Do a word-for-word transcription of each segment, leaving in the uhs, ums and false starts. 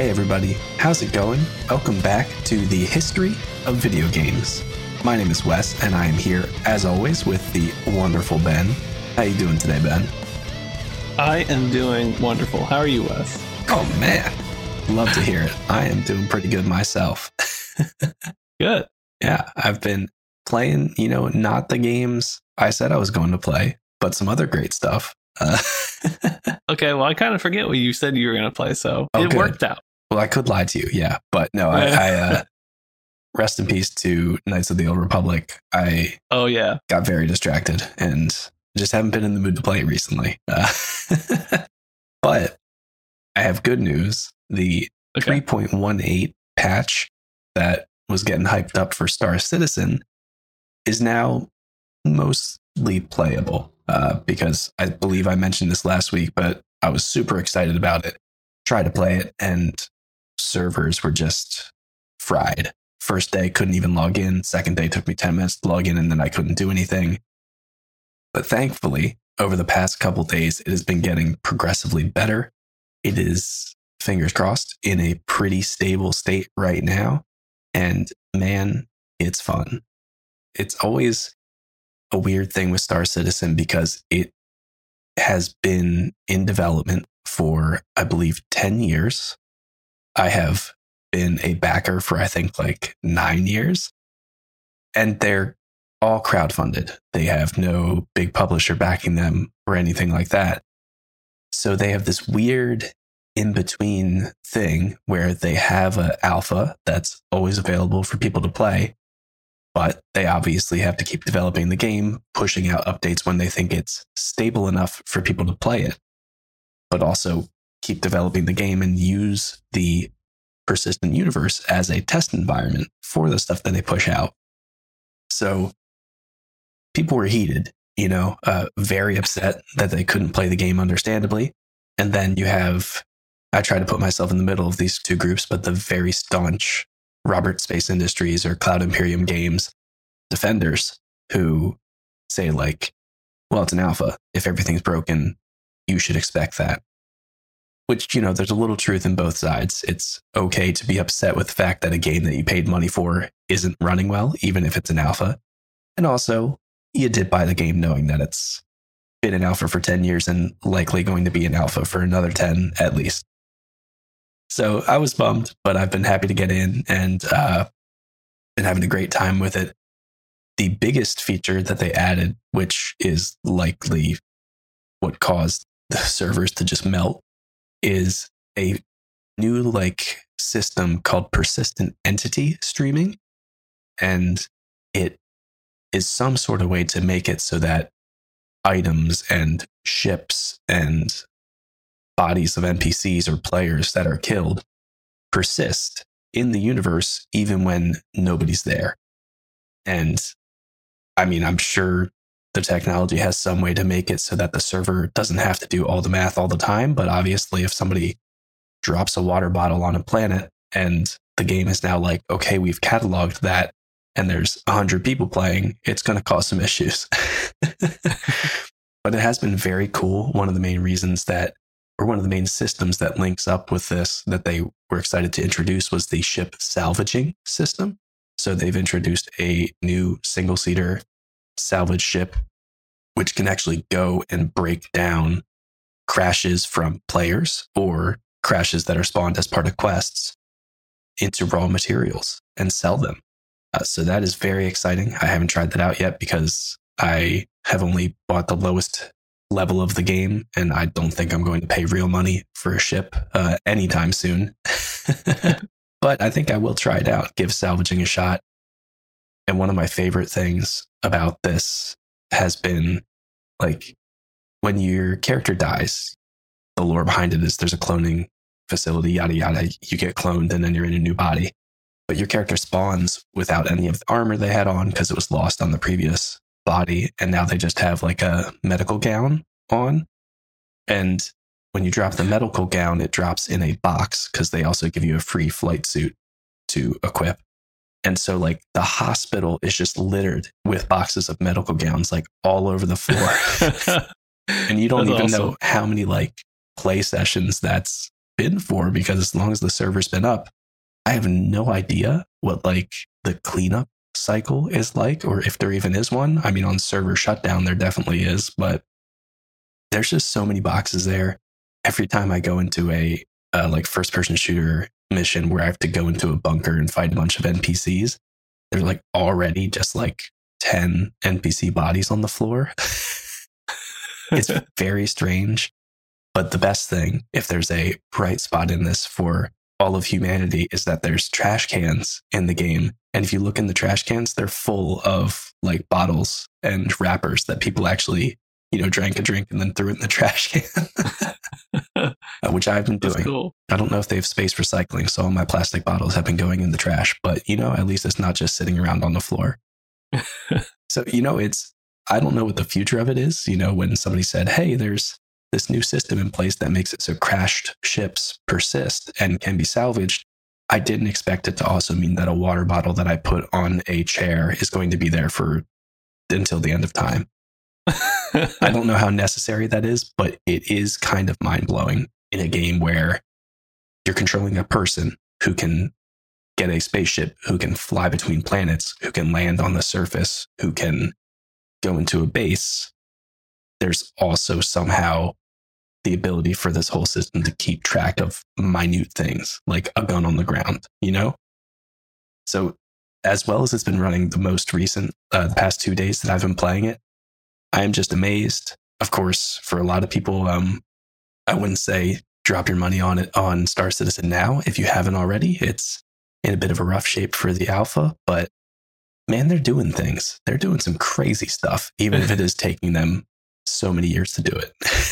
Hey everybody, how's it going? Welcome back to the history of video games. My name is Wes, and I am here, as always, with the wonderful Ben. How you doing today, Ben? I am doing wonderful. How are you, Wes? Oh man, love to hear it. I am doing pretty good myself. Good. Yeah, I've been playing, you know, not the games I said I was going to play, but some other great stuff. Uh, okay, well, I kind of forget what you said you were going to play, so oh, it good. worked out. Well, I could lie to you, yeah, but no, I, I uh, rest in peace to Knights of the Old Republic. I oh yeah, got very distracted and just haven't been in the mood to play it recently. Uh, but I have good news. The okay. three point one eight patch that was getting hyped up for Star Citizen is now mostly playable uh, because I believe I mentioned this last week, but I was super excited about it. Tried to play it and servers were just fried. First day, couldn't even log in. Second day took me ten minutes to log in and then I couldn't do anything. But thankfully, over the past couple days, it has been getting progressively better. It is, fingers crossed, in a pretty stable state right now. And man, it's fun. It's always a weird thing with Star Citizen because it has been in development for, I believe, ten years. I have been a backer for, I think, like nine years. And they're all crowdfunded. They have no big publisher backing them or anything like that. So they have this weird in-between thing where they have an alpha that's always available for people to play, but they obviously have to keep developing the game, pushing out updates when they think it's stable enough for people to play it, but also keep developing the game and use the persistent universe as a test environment for the stuff that they push out. So people were heated, you know, uh, very upset that they couldn't play the game understandably. And then you have, I try to put myself in the middle of these two groups, but the very staunch Robert Space Industries or Cloud Imperium Games defenders who say like, well, it's an alpha. If everything's broken, you should expect that. Which, you know, there's a little truth in both sides. It's okay to be upset with the fact that a game that you paid money for isn't running well, even if it's an alpha. And also, you did buy the game knowing that it's been an alpha for ten years and likely going to be an alpha for another ten at least. So I was bummed, but I've been happy to get in and uh, been having a great time with it. The biggest feature that they added, which is likely what caused the servers to just melt, is a new like system called persistent entity streaming. And it is some sort of way to make it so that items and ships and bodies of N P Cs or players that are killed persist in the universe even when nobody's there. And I mean, I'm sure the technology has some way to make it so that the server doesn't have to do all the math all the time. But obviously, if somebody drops a water bottle on a planet and the game is now like, okay, we've cataloged that and there's one hundred people playing, it's going to cause some issues. But it has been very cool. One of the main reasons that, or one of the main systems that links up with this that they were excited to introduce was the ship salvaging system. So they've introduced a new single-seater salvage ship, which can actually go and break down crashes from players or crashes that are spawned as part of quests into raw materials and sell them. Uh, so that is very exciting. I haven't tried that out yet because I have only bought the lowest level of the game, and I don't think I'm going to pay real money for a ship uh, anytime soon. But I think I will try it out, give salvaging a shot. And one of my favorite things about this has been like when your character dies, the lore behind it is there's a cloning facility, yada, yada. You get cloned and then you're in a new body. But your character spawns without any of the armor they had on because it was lost on the previous body. And now they just have like a medical gown on. And when you drop the medical gown, it drops in a box because they also give you a free flight suit to equip. And so like the hospital is just littered with boxes of medical gowns like all over the floor. And you don't That's even awesome. know how many like play sessions that's been for, because as long as the server's been up, I have no idea what like the cleanup cycle is like, or if there even is one. I mean, on server shutdown, there definitely is, but there's just so many boxes there. Every time I go into a uh, like first person shooter mission where I have to go into a bunker and fight a bunch of N P Cs, there's like already just like ten N P C bodies on the floor. It's very strange. But the best thing, if there's a bright spot in this for all of humanity, is that there's trash cans in the game. And if you look in the trash cans, they're full of like bottles and wrappers that people actually, you know, drank a drink and then threw it in the trash can, uh, which I've been doing. That's cool. I don't know if they have space recycling, so all my plastic bottles have been going in the trash. But, you know, at least it's not just sitting around on the floor. So, you know, it's, I don't know what the future of it is. You know, when somebody said, hey, there's this new system in place that makes it so crashed ships persist and can be salvaged, I didn't expect it to also mean that a water bottle that I put on a chair is going to be there for until the end of time. I don't know how necessary that is, but it is kind of mind-blowing in a game where you're controlling a person who can get a spaceship, who can fly between planets, who can land on the surface, who can go into a base. There's also somehow the ability for this whole system to keep track of minute things like a gun on the ground, you know? So as well as it's been running the most recent, uh, the past two days that I've been playing it, I am just amazed. Of course, for a lot of people, um, I wouldn't say drop your money on it on Star Citizen now. If you haven't already, it's in a bit of a rough shape for the alpha, but man, they're doing things. They're doing some crazy stuff, even if it is taking them so many years to do it.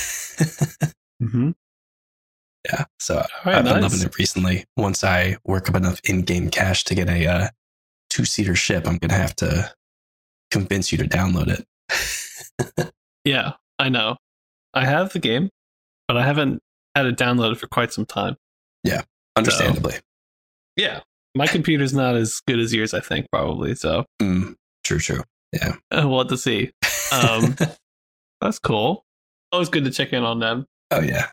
Mm-hmm. Yeah, so right, I've been nice. loving it recently. Once I work up enough in-game cash to get a uh, two-seater ship, I'm going to have to convince you to download it. Yeah, I know. I have the game, but I haven't had it downloaded for quite some time. Yeah, understandably. So, yeah, my computer's not as good as yours, I think, probably. So, mm, true, true. Yeah. We'll have to see. Um, that's cool. Always good to check in on them. Oh, yeah.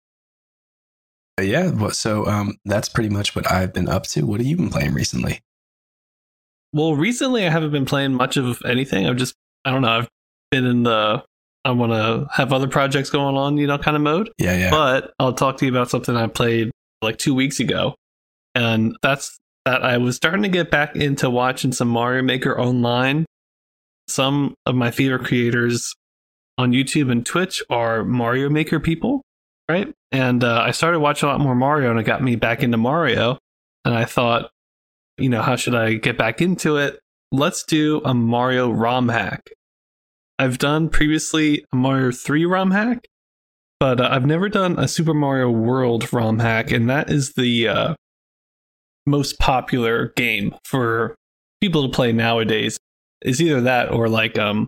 But yeah, well, so um, that's pretty much what I've been up to. What have you been playing recently? Well, recently I haven't been playing much of anything. I've just, I don't know, I've been in the, I want to have other projects going on, you know, kind of mode. Yeah, yeah. But I'll talk to you about something I played like two weeks ago. And that's that I was starting to get back into watching some Mario Maker online. Some of my favorite creators on YouTube and Twitch are Mario Maker people, right? And uh, I started watching a lot more Mario, and it got me back into Mario. And I thought, you know, how should I get back into it? Let's do a Mario ROM hack. I've done previously a Mario three ROM hack, but uh, I've never done a Super Mario World ROM hack, and that is the uh, most popular game for people to play nowadays. It's either that or like um,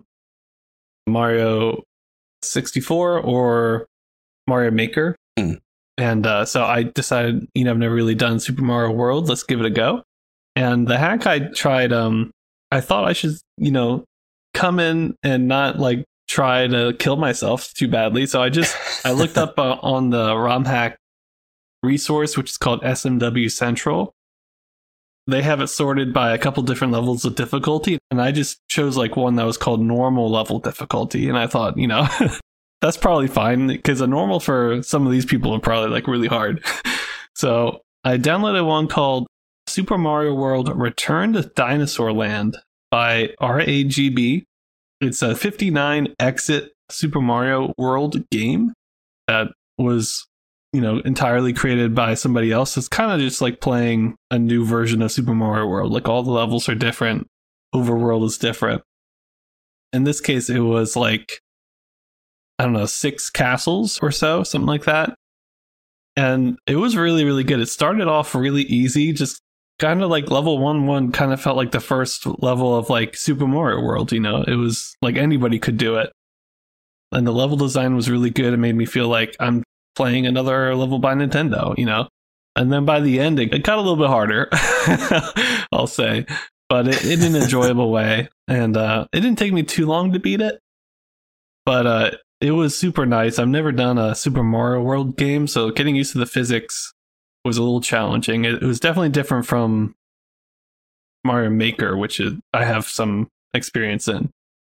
Mario sixty-four or Mario Maker. Mm. And uh, so I decided, you know, I've never really done Super Mario World. Let's give it a go. And the hack I tried, um, I thought I should, you know, come in and not like try to kill myself too badly. So I just, I looked up uh, on the ROM hack resource, which is called S M W Central. They have it sorted by a couple different levels of difficulty. And I just chose like one that was called normal level difficulty. And I thought, you know, that's probably fine because a normal for some of these people are probably like really hard. So I downloaded one called Super Mario World Return to Dinosaur Land by R A G B. It's a fifty-nine exit Super Mario World game that was, you know, entirely created by somebody else. It's kind of just like playing a new version of Super Mario World. Like all the levels are different. Overworld is different. In this case, it was like, I don't know, six castles or so, something like that. And it was really, really good. It started off really easy, just kind of like level one one kind of felt like the first level of like Super Mario World, you know. It was like anybody could do it. And the level design was really good. It made me feel like I'm playing another level by Nintendo, you know. And then by the end, it, it got a little bit harder, I'll say. But it, in an enjoyable way. And uh, it didn't take me too long to beat it. But uh, it was super nice. I've never done a Super Mario World game, so getting used to the physics was a little challenging. It, it was definitely different from Mario Maker, which is, I have some experience in.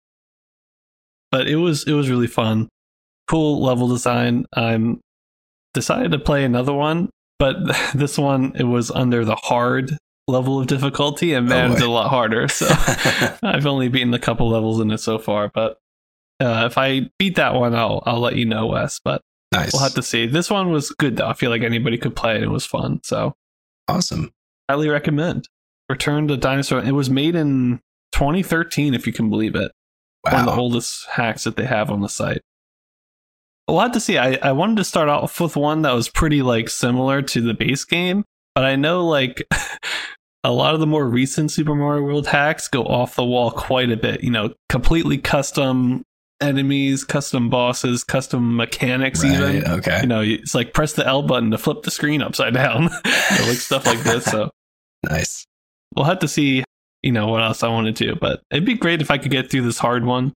But it was it was really fun. Cool level design. I'm decided to play another one, but this one, it was under the hard level of difficulty, and man, oh, it's a lot harder. So I've only beaten a couple levels in it so far, but uh, if I beat that one, I'll I'll let you know, Wes. But nice. We'll have to see. This one was good though. I feel like anybody could play it. It was fun. So awesome. Highly recommend. Return to Dinosaur. It was made in twenty thirteen, if you can believe it. Wow. One of the oldest hacks that they have on the site. We'll have to see. I, I wanted to start off with one that was pretty like similar to the base game, but I know like a lot of the more recent Super Mario World hacks go off the wall quite a bit. You know, completely custom enemies, custom bosses, custom mechanics. Right, even okay. You know, it's like press the L button to flip the screen upside down, you know, like stuff like this. So nice. We'll have to see. You know what else I want to do, but it'd be great if I could get through this hard one.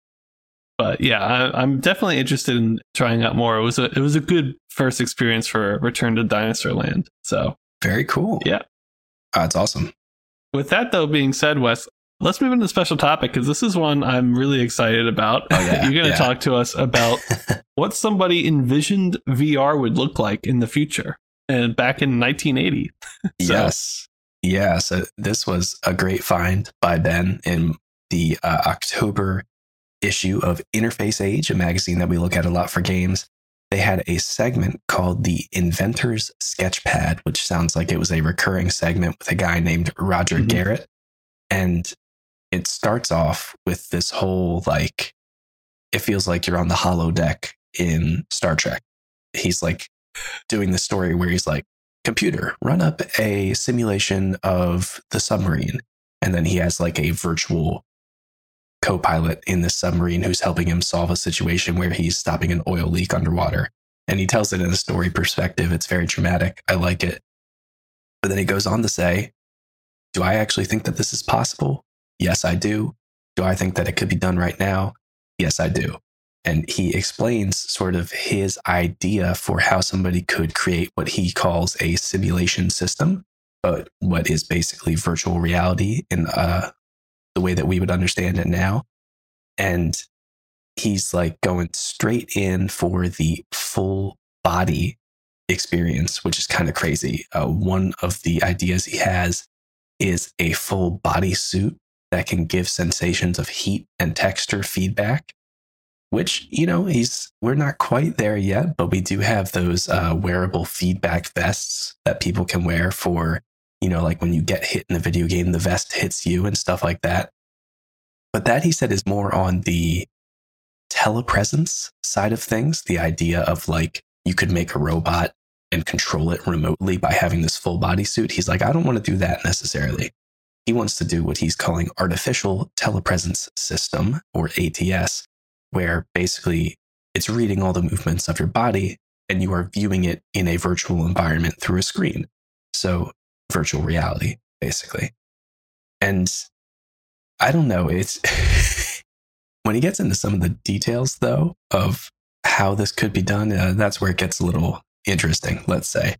But yeah, I, I'm definitely interested in trying out more. It was a it was a good first experience for Return to Dinosaur Land. So very cool. Yeah, oh, that's awesome. With that though being said, Wes, let's move into the special topic because this is one I'm really excited about. Oh, yeah, You're going to yeah. talk to us about what somebody envisioned V R would look like in the future, and back in nineteen eighty. So, yes. Yeah, so this was a great find by Ben in the uh, October issue of Interface Age, a magazine that we look at a lot for games. They had a segment called the Inventor's Sketchpad, which sounds like it was a recurring segment with a guy named Roger mm-hmm. Garrett. And it starts off with this whole, like, it feels like you're on the holodeck in Star Trek. He's like doing the story where he's like, computer, run up a simulation of the submarine. And then he has like a virtual co-pilot in the submarine who's helping him solve a situation where he's stopping an oil leak underwater. And he tells it in a story perspective. It's very dramatic. I like it. But then he goes on to say, do I actually think that this is possible? Yes, I do. Do I think that it could be done right now? Yes, I do. And he explains sort of his idea for how somebody could create what he calls a simulation system, but what is basically virtual reality in uh, the way that we would understand it now. And he's like going straight in for the full body experience, which is kind of crazy. Uh, one of the ideas he has is a full body suit that can give sensations of heat and texture feedback. Which, you know, he's we're not quite there yet, but we do have those uh, wearable feedback vests that people can wear for, you know, like when you get hit in a video game, the vest hits you and stuff like that. But that, he said, is more on the telepresence side of things. The idea of like you could make a robot and control it remotely by having this full body suit. He's like, I don't want to do that necessarily. He wants to do what he's calling artificial telepresence system, or A T S, where basically it's reading all the movements of your body and you are viewing it in a virtual environment through a screen. So virtual reality, basically. And I don't know, it's when he gets into some of the details, though, of how this could be done, uh, that's where it gets a little interesting, let's say.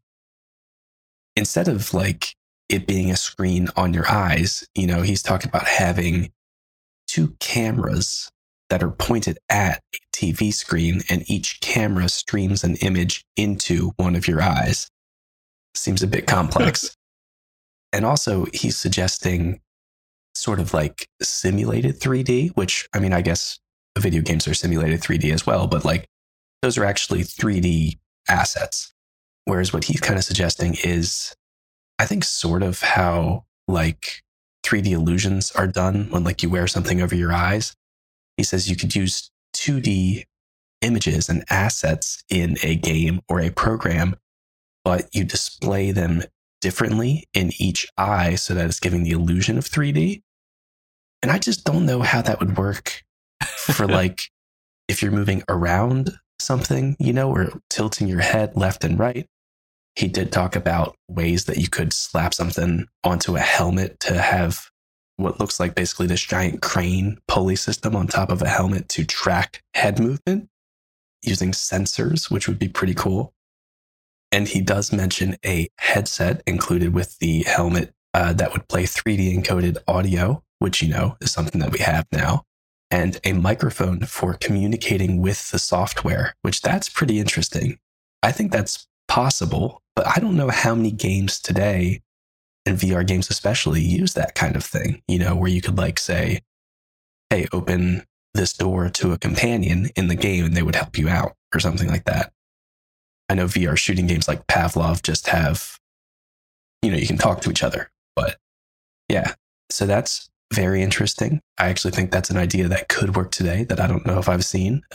Instead of like it being a screen on your eyes, you know, he's talking about having two cameras that are pointed at a T V screen, and each camera streams an image into one of your eyes. Seems a bit complex. And also, he's suggesting sort of like simulated three D, which, I mean, I guess video games are simulated three D as well, but like those are actually three D assets. Whereas what he's kind of suggesting is, I think, sort of how like three D illusions are done when like you wear something over your eyes. He says you could use two D images and assets in a game or a program, but you display them differently in each eye so that it's giving the illusion of three D. And I just don't know how that would work for like if you're moving around something, you know, or tilting your head left and right. He did talk about ways that you could slap something onto a helmet to have what looks like basically this giant crane pulley system on top of a helmet to track head movement. using sensors, which would be pretty cool. And he does mention a headset included with the helmet uh, that would play three D encoded audio, which, you know, is something that we have now, and a microphone for communicating with the software, which that's pretty interesting. I think that's possible, but I don't know how many games today, and V R games especially, use that kind of thing, you know, where you could like say, hey, open this door to a companion in the game and they would help you out or something like that. I know V R shooting games like Pavlov just have, you know, you can talk to each other, but yeah, so that's very interesting. I actually think that's an idea that could work today that I don't know if I've seen.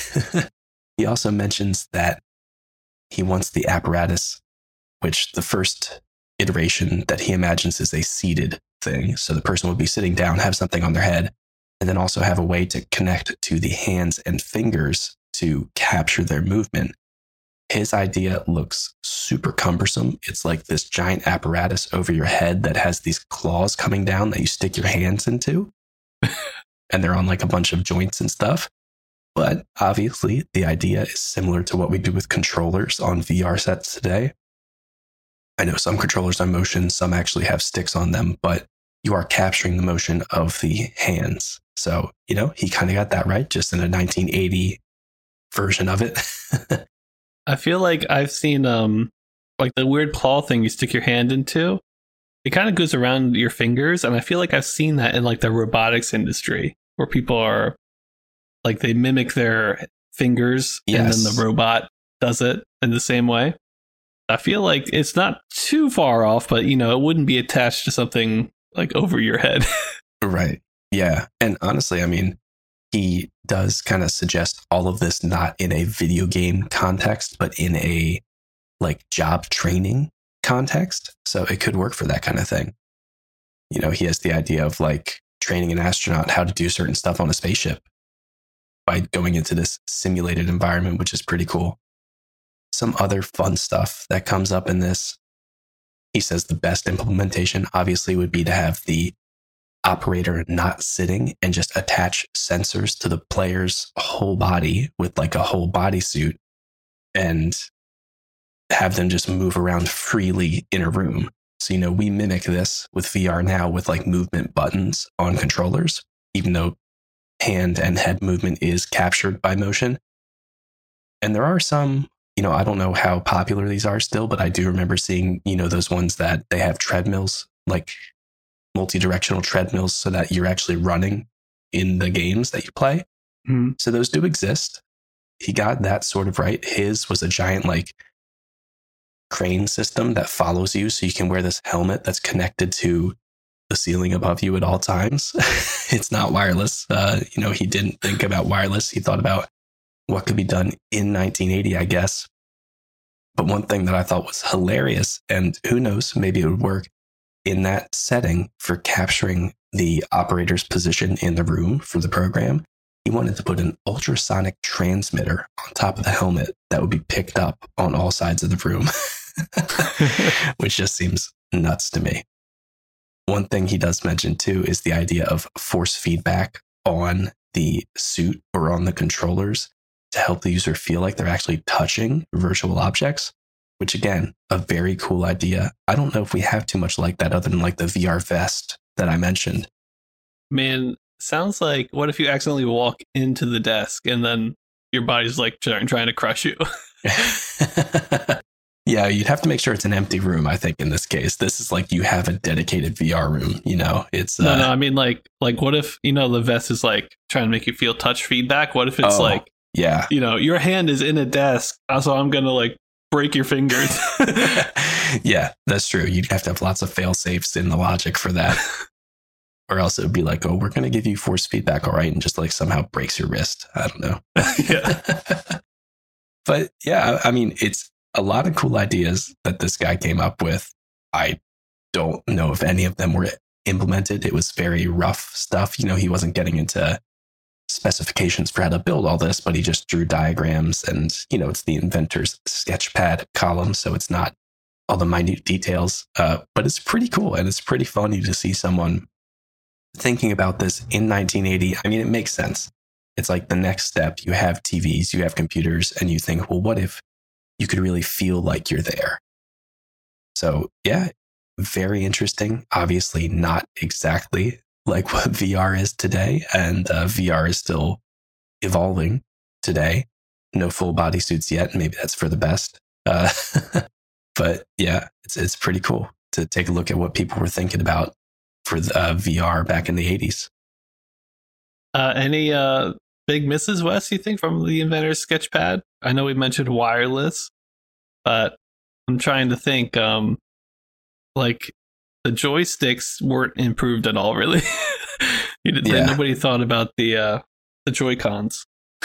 He also mentions that he wants the apparatus, which the first iteration that he imagines is a seated thing. So the person would be sitting down, have something on their head, and then also have a way to connect to the hands and fingers to capture their movement. His idea looks super cumbersome. It's like this giant apparatus over your head that has these claws coming down that you stick your hands into. And they're on like a bunch of joints and stuff. But obviously, the idea is similar to what we do with controllers on V R sets today. I know some controllers are motion, some actually have sticks on them, but you are capturing the motion of the hands. So, you know, he kind of got that right, just in a nineteen eighty version of it. I feel like I've seen um like the weird claw thing you stick your hand into. It kind of goes around your fingers, and I feel like I've seen that in like the robotics industry where people are like they mimic their fingers, yes, and then the robot does it in the same way. I feel like it's not too far off, but you know, it wouldn't be attached to something like over your head. Right. Yeah. And honestly, I mean, he does kind of suggest all of this not in a video game context, but in a like job training context. So it could work for that kind of thing. You know, he has the idea of like training an astronaut how to do certain stuff on a spaceship by going into this simulated environment, which is pretty cool. Some other fun stuff that comes up in this. He says the best implementation obviously would be to have the operator not sitting and just attach sensors to the player's whole body with like a whole bodysuit and have them just move around freely in a room. So, you know, we mimic this with V R now with like movement buttons on controllers, even though hand and head movement is captured by motion. And there are some, you know, I don't know how popular these are still, but I do remember seeing, you know, those ones that they have treadmills, like multi-directional treadmills, so that you're actually running in the games that you play. Mm-hmm. So those do exist. He got that sort of right. His was a giant like crane system that follows you, so you can wear this helmet that's connected to the ceiling above you at all times. It's not wireless. Uh, you know, he didn't think about wireless. He thought about what could be done in nineteen eighty, I guess. But one thing that I thought was hilarious, and who knows, maybe it would work in that setting for capturing the operator's position in the room for the program. He wanted to put an ultrasonic transmitter on top of the helmet that would be picked up on all sides of the room, which just seems nuts to me. One thing he does mention too is the idea of force feedback on the suit or on the controllers to help the user feel like they're actually touching virtual objects, which again, a very cool idea. I don't know if we have too much like that other than like the V R vest that I mentioned. Man, sounds like what if you accidentally walk into the desk and then your body's like trying, trying to crush you? Yeah, you'd have to make sure it's an empty room, I think, in this case. This is like you have a dedicated V R room, you know? It's No, uh, no, I mean like like what if, you know, the vest is like trying to make you feel touch feedback? What if it's oh, like, yeah, you know, your hand is in a desk, so I'm going to like break your fingers. Yeah, that's true. You'd have to have lots of fail safes in the logic for that. Or else it would be like, oh, we're going to give you force feedback, all right, and just like somehow breaks your wrist. I don't know. Yeah. But yeah, I mean, it's a lot of cool ideas that this guy came up with. I don't know if any of them were implemented. It was very rough stuff. You know, he wasn't getting into specifications for how to build all this, but he just drew diagrams and, you know, it's the inventor's sketchpad column. So it's not all the minute details, uh, but it's pretty cool. And it's pretty funny to see someone thinking about this in nineteen eighty. I mean, it makes sense. it's like the next step. You have T Vs, you have computers, and you think, well, what if you could really feel like you're there? So yeah, very interesting. Obviously not exactly like what V R is today. And uh, V R is still evolving today. No full bodysuits yet. Maybe that's for the best. Uh, but yeah, it's it's pretty cool to take a look at what people were thinking about for the, uh, V R back in the eighties. Uh, any uh, big misses, Wes, you think, from the inventor's Sketchpad? I know we mentioned wireless, but I'm trying to think, um, like, the joysticks weren't improved at all, really. you did, yeah. Nobody thought about the uh, the Joy-Cons.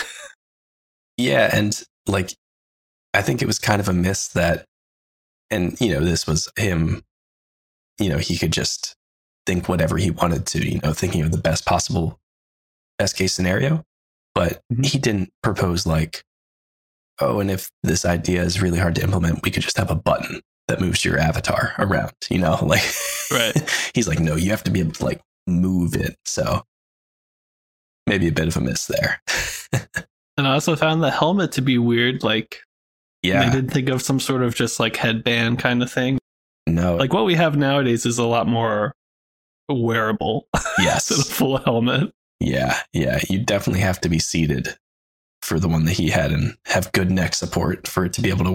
yeah, and, like, I think it was kind of a miss that, and, you know, this was him, you know, he could just think whatever he wanted to, you know, thinking of the best possible, best case scenario. But mm-hmm. he didn't propose like, oh, and if this idea is really hard to implement, we could just have a button that moves your avatar around, you know, like, right. He's like, no, you have to be able to like move it. So maybe a bit of a miss there. And I also found the helmet to be weird. Like, yeah, they didn't think of some sort of just like headband kind of thing. No, like what we have nowadays is a lot more wearable. Yes. than a full helmet. Yeah. Yeah. You definitely have to be seated for the one that he had and have good neck support for it to be able to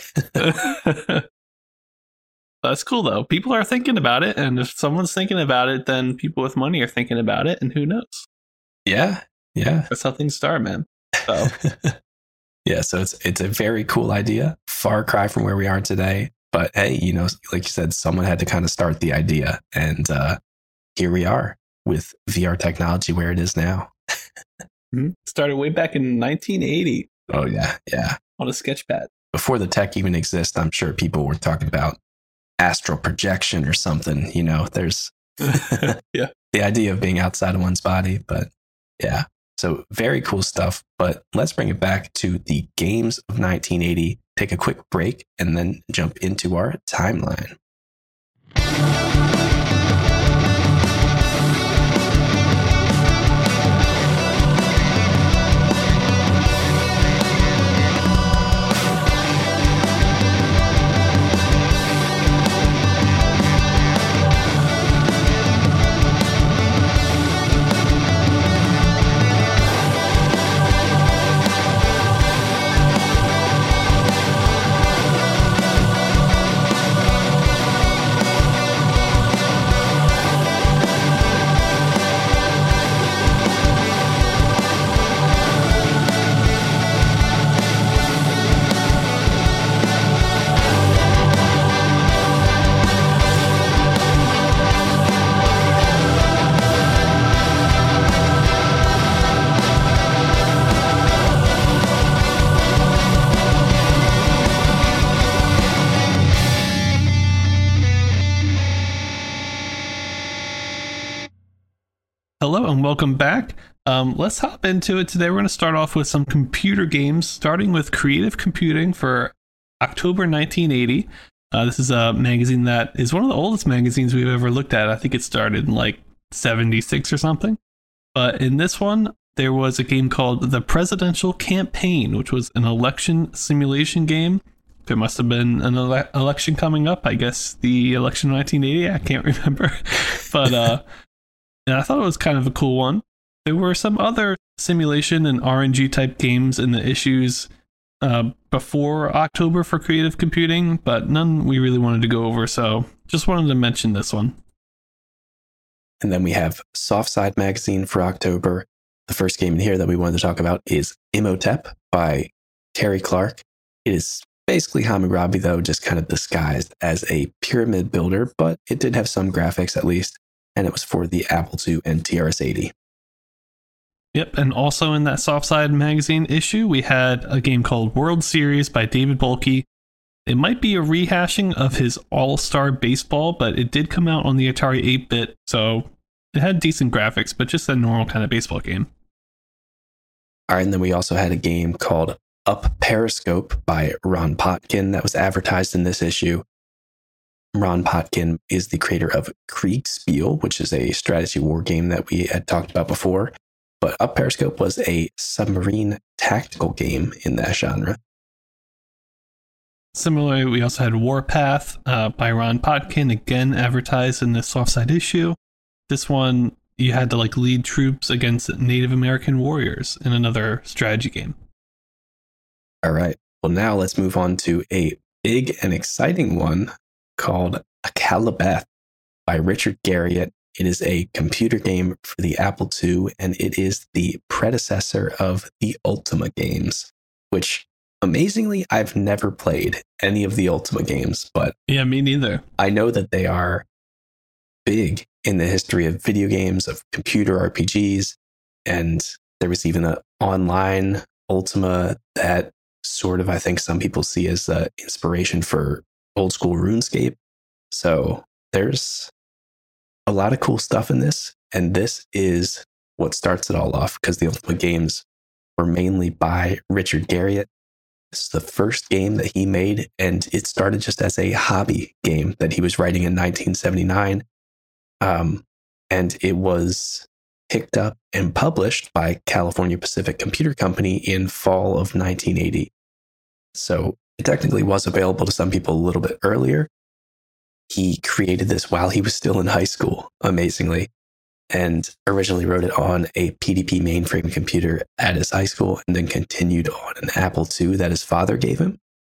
work. That's cool though. People are thinking about it. And if someone's thinking about it, then people with money are thinking about it. And who knows? Yeah. Yeah. That's how things start, man. So. Yeah. So it's, it's a very cool idea. Far cry from where we are today. But hey, you know, like you said, someone had to kind of start the idea. And uh, here we are with V R technology where it is now. mm-hmm. Started way back in nineteen eighty. Oh, yeah. Yeah. On a Sketchpad. Before the tech even exists, I'm sure people were talking about astral projection or something. You know, there's yeah. the idea of being outside of one's body. But yeah, so very cool stuff. But let's bring it back to the games of nineteen eighty. Take a quick break and then jump into our timeline. Hello and welcome back. Um, let's hop into it today. We're going to start off with some computer games, starting with Creative Computing for October nineteen eighty. Uh, this is a magazine that is one of the oldest magazines we've ever looked at. I think it started in like seventy-six or something. But in this one, there was a game called The Presidential Campaign, which was an election simulation game. There must have been an ele- election coming up. I guess the election of nineteen eighty. I can't remember. But uh, and I thought it was kind of a cool one. There were some other simulation and R N G type games in the issues uh, before October for Creative Computing, but none we really wanted to go over. So just wanted to mention this one. And then we have Softside Magazine for October. The first game in here that we wanted to talk about is Imhotep by Terry Clark. It is basically Hammurabi, though, just kind of disguised as a pyramid builder, but it did have some graphics at least, and it was for the Apple two and T R S eighty. Yep, and also in that Softside Magazine issue, we had a game called World Series by David Bolke. It might be a rehashing of his All-Star Baseball, but it did come out on the Atari eight-bit, so it had decent graphics, but just a normal kind of baseball game. All right, and then we also had a game called Up Periscope by Ron Potkin that was advertised in this issue. Ron Potkin is the creator of Kriegspiel, which is a strategy war game that we had talked about before. but Up Periscope was a submarine tactical game in that genre. Similarly, we also had Warpath uh, by Ron Potkin, again advertised in the Softside issue. This one, you had to like lead troops against Native American warriors in another strategy game. All right. Well, now let's move on to a big and exciting one called Akalabeth by Richard Garriott. It is a computer game for the Apple two, and it is the predecessor of the Ultima games, which amazingly, I've never played any of the Ultima games, but yeah, me neither. I know that they are big in the history of video games, of computer R P Gs, and there was even an online Ultima that sort of, I think some people see as uh, inspiration for old school RuneScape. So there's a lot of cool stuff in this, and this is what starts it all off, because the Ultima games were mainly by Richard Garriott. This is the first game that he made, and it started just as a hobby game that he was writing in nineteen seventy-nine. Um, and it was picked up and published by California Pacific Computer Company in fall of nineteen eighty. So it technically was available to some people a little bit earlier. He created this while he was still in high school, amazingly, and originally wrote it on a P D P mainframe computer at his high school, and then continued on an Apple two that his father gave him.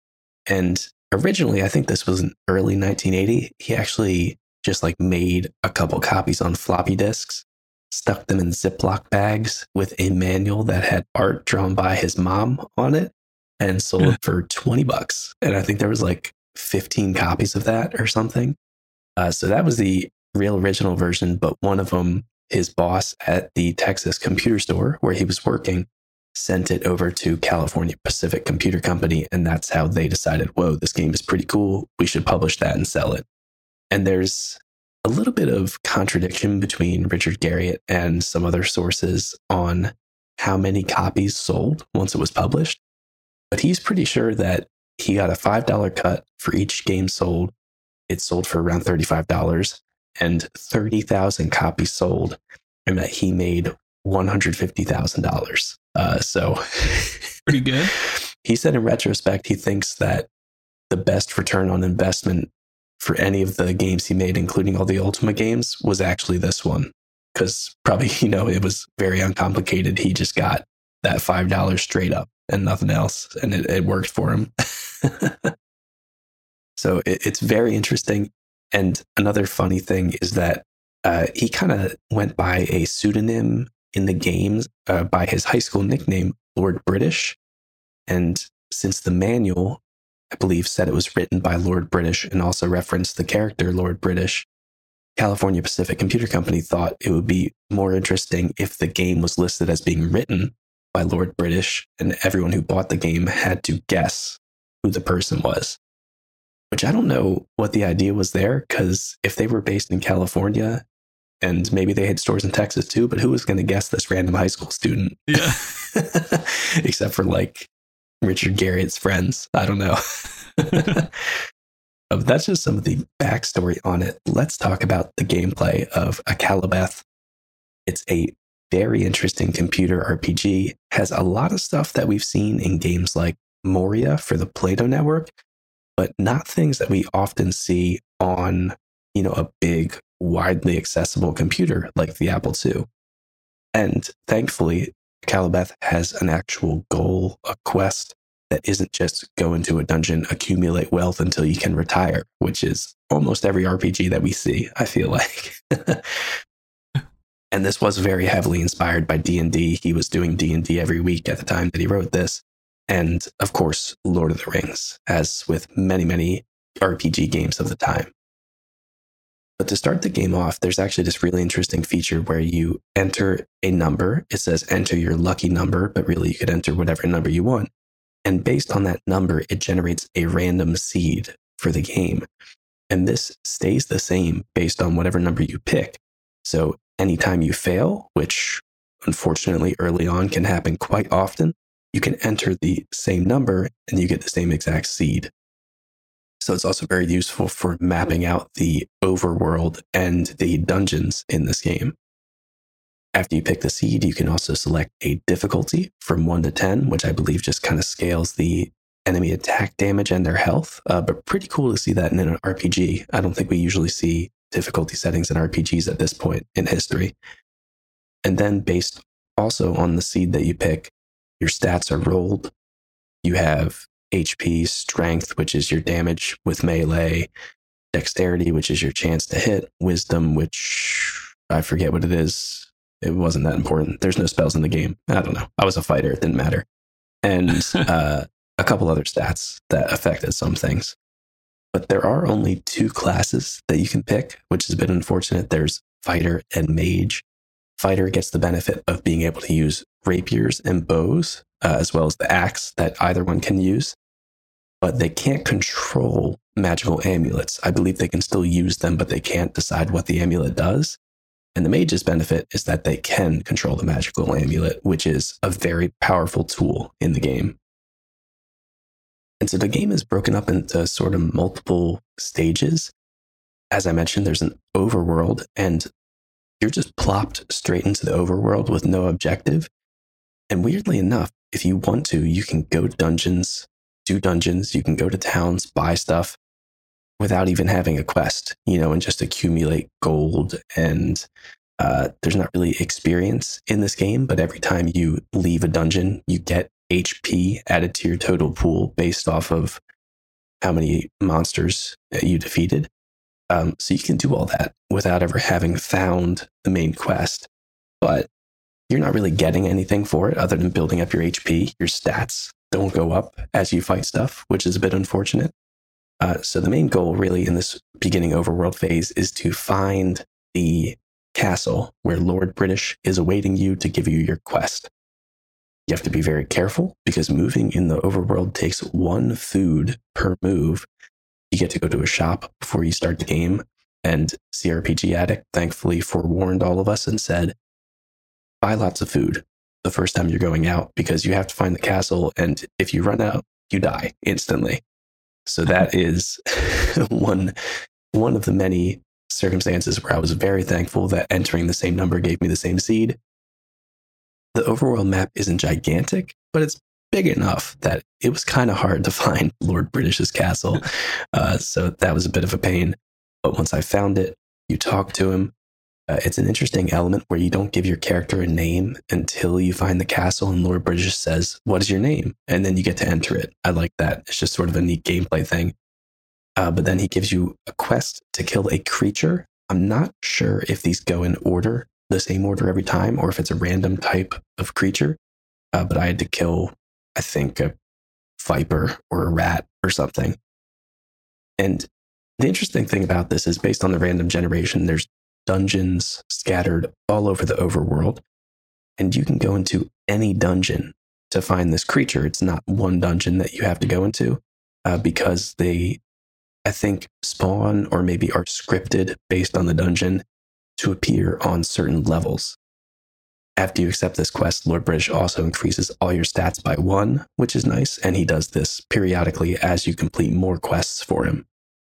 And originally, I think this was in early nineteen eighty, he actually just like made a couple copies on floppy disks, stuck them in Ziploc bags with a manual that had art drawn by his mom on it, and sold it for twenty bucks. And I think there was like fifteen copies of that or something. Uh, so that was the real original version, but one of them, his boss at the Texas computer store where he was working, sent it over to California Pacific Computer Company, and that's how they decided, whoa, this game is pretty cool, we should publish that and sell it. And there's a little bit of contradiction between Richard Garriott and some other sources on how many copies sold once it was published, but he's pretty sure that he got a five dollars cut for each game sold. It sold for around thirty-five dollars, and thirty thousand copies sold, and that he made one hundred fifty thousand dollars. Uh, so pretty good. He said in retrospect, he thinks that the best return on investment for any of the games he made, including all the Ultima games, was actually this one. Because probably, you know, it was very uncomplicated. He just got that five dollars straight up and nothing else, and it, it worked for him. So it, it's very interesting. And another funny thing is that uh, he kind of went by a pseudonym in the games uh, by his high school nickname, Lord British. And since the manual, I believe, said it was written by Lord British and also referenced the character Lord British, California Pacific Computer Company thought it would be more interesting if the game was listed as being written by Lord British, and everyone who bought the game had to guess who the person was. Which I don't know what the idea was there, because if they were based in California, and maybe they had stores in Texas too, but who was going to guess this random high school student? Yeah. Except for like Richard Garriott's friends. I don't know. But that's just some of the backstory on it. Let's talk about the gameplay of Akalabeth. It's a very interesting computer R P G. Has a lot of stuff that we've seen in games like Moria for the Plato Network, but not things that we often see on, you know, a big, widely accessible computer like the Apple two. And thankfully, Akalabeth has an actual goal, a quest that isn't just go into a dungeon, accumulate wealth until you can retire, which is almost every R P G that we see, I feel like. And this was very heavily inspired by D and D. He was doing D and D every week at the time that he wrote this. And of course, Lord of the Rings, as with many, many R P G games of the time. But to start the game off, there's actually this really interesting feature where you enter a number. It says enter your lucky number, but really you could enter whatever number you want. And based on that number, it generates a random seed for the game. And this stays the same based on whatever number you pick. So anytime you fail, which unfortunately early on can happen quite often, you can enter the same number and you get the same exact seed. So it's also very useful for mapping out the overworld and the dungeons in this game. After you pick the seed, you can also select a difficulty from one to ten, which I believe just kind of scales the enemy attack damage and their health. Uh, but pretty cool to see that in an R P G. I don't think we usually see difficulty settings in R P Gs at this point in history. And then based also on the seed that you pick, your stats are rolled. You have H P, strength, which is your damage with melee, dexterity, which is your chance to hit, wisdom, which I forget what it is. It wasn't that important. There's no spells in the game. I don't know. I was a fighter. It didn't matter. And uh, a couple other stats that affected some things. But there are only two classes that you can pick, which is a bit unfortunate. There's fighter and mage. Fighter gets the benefit of being able to use rapiers and bows, uh, as well as the axe that either one can use. But they can't control magical amulets. I believe they can still use them, but they can't decide what the amulet does. And the mage's benefit is that they can control the magical amulet, which is a very powerful tool in the game. And so the game is broken up into sort of multiple stages. As I mentioned, there's an overworld, and you're just plopped straight into the overworld with no objective. And weirdly enough, if you want to, you can go to dungeons, do dungeons, you can go to towns, buy stuff without even having a quest, you know, and just accumulate gold. And uh, there's not really experience in this game, but every time you leave a dungeon, you get H P added to your total pool based off of how many monsters you defeated. Um, so you can do all that without ever having found the main quest. But you're not really getting anything for it other than building up your H P. Your stats don't go up as you fight stuff, which is a bit unfortunate. Uh, so the main goal really in this beginning overworld phase is to find the castle where Lord British is awaiting you to give you your quest. You have to be very careful because moving in the overworld takes one food per move. You get to go to a shop before you start the game, and C R P G Addict thankfully forewarned all of us and said, buy lots of food the first time you're going out because you have to find the castle, and if you run out, you die instantly. So that is one, one of the many circumstances where I was very thankful that entering the same number gave me the same seed. The overworld map isn't gigantic, but it's big enough that it was kind of hard to find Lord British's castle. Uh, so that was a bit of a pain. But once I found it, you talk to him. Uh, it's an interesting element where you don't give your character a name until you find the castle, and Lord British says, what is your name? And then you get to enter it. I like that. It's just sort of a neat gameplay thing. Uh, but then he gives you a quest to kill a creature. I'm not sure if these go in order, the same order every time, or if it's a random type of creature. Uh, but I had to kill, I think, a viper or a rat or something. And the interesting thing about this is based on the random generation, there's dungeons scattered all over the overworld, and you can go into any dungeon to find this creature. It's not one dungeon that you have to go into uh, because they, I think, spawn or maybe are scripted based on the dungeon to appear on certain levels. After you accept this quest, Lord British also increases all your stats by one, which is nice, and he does this periodically as you complete more quests for him.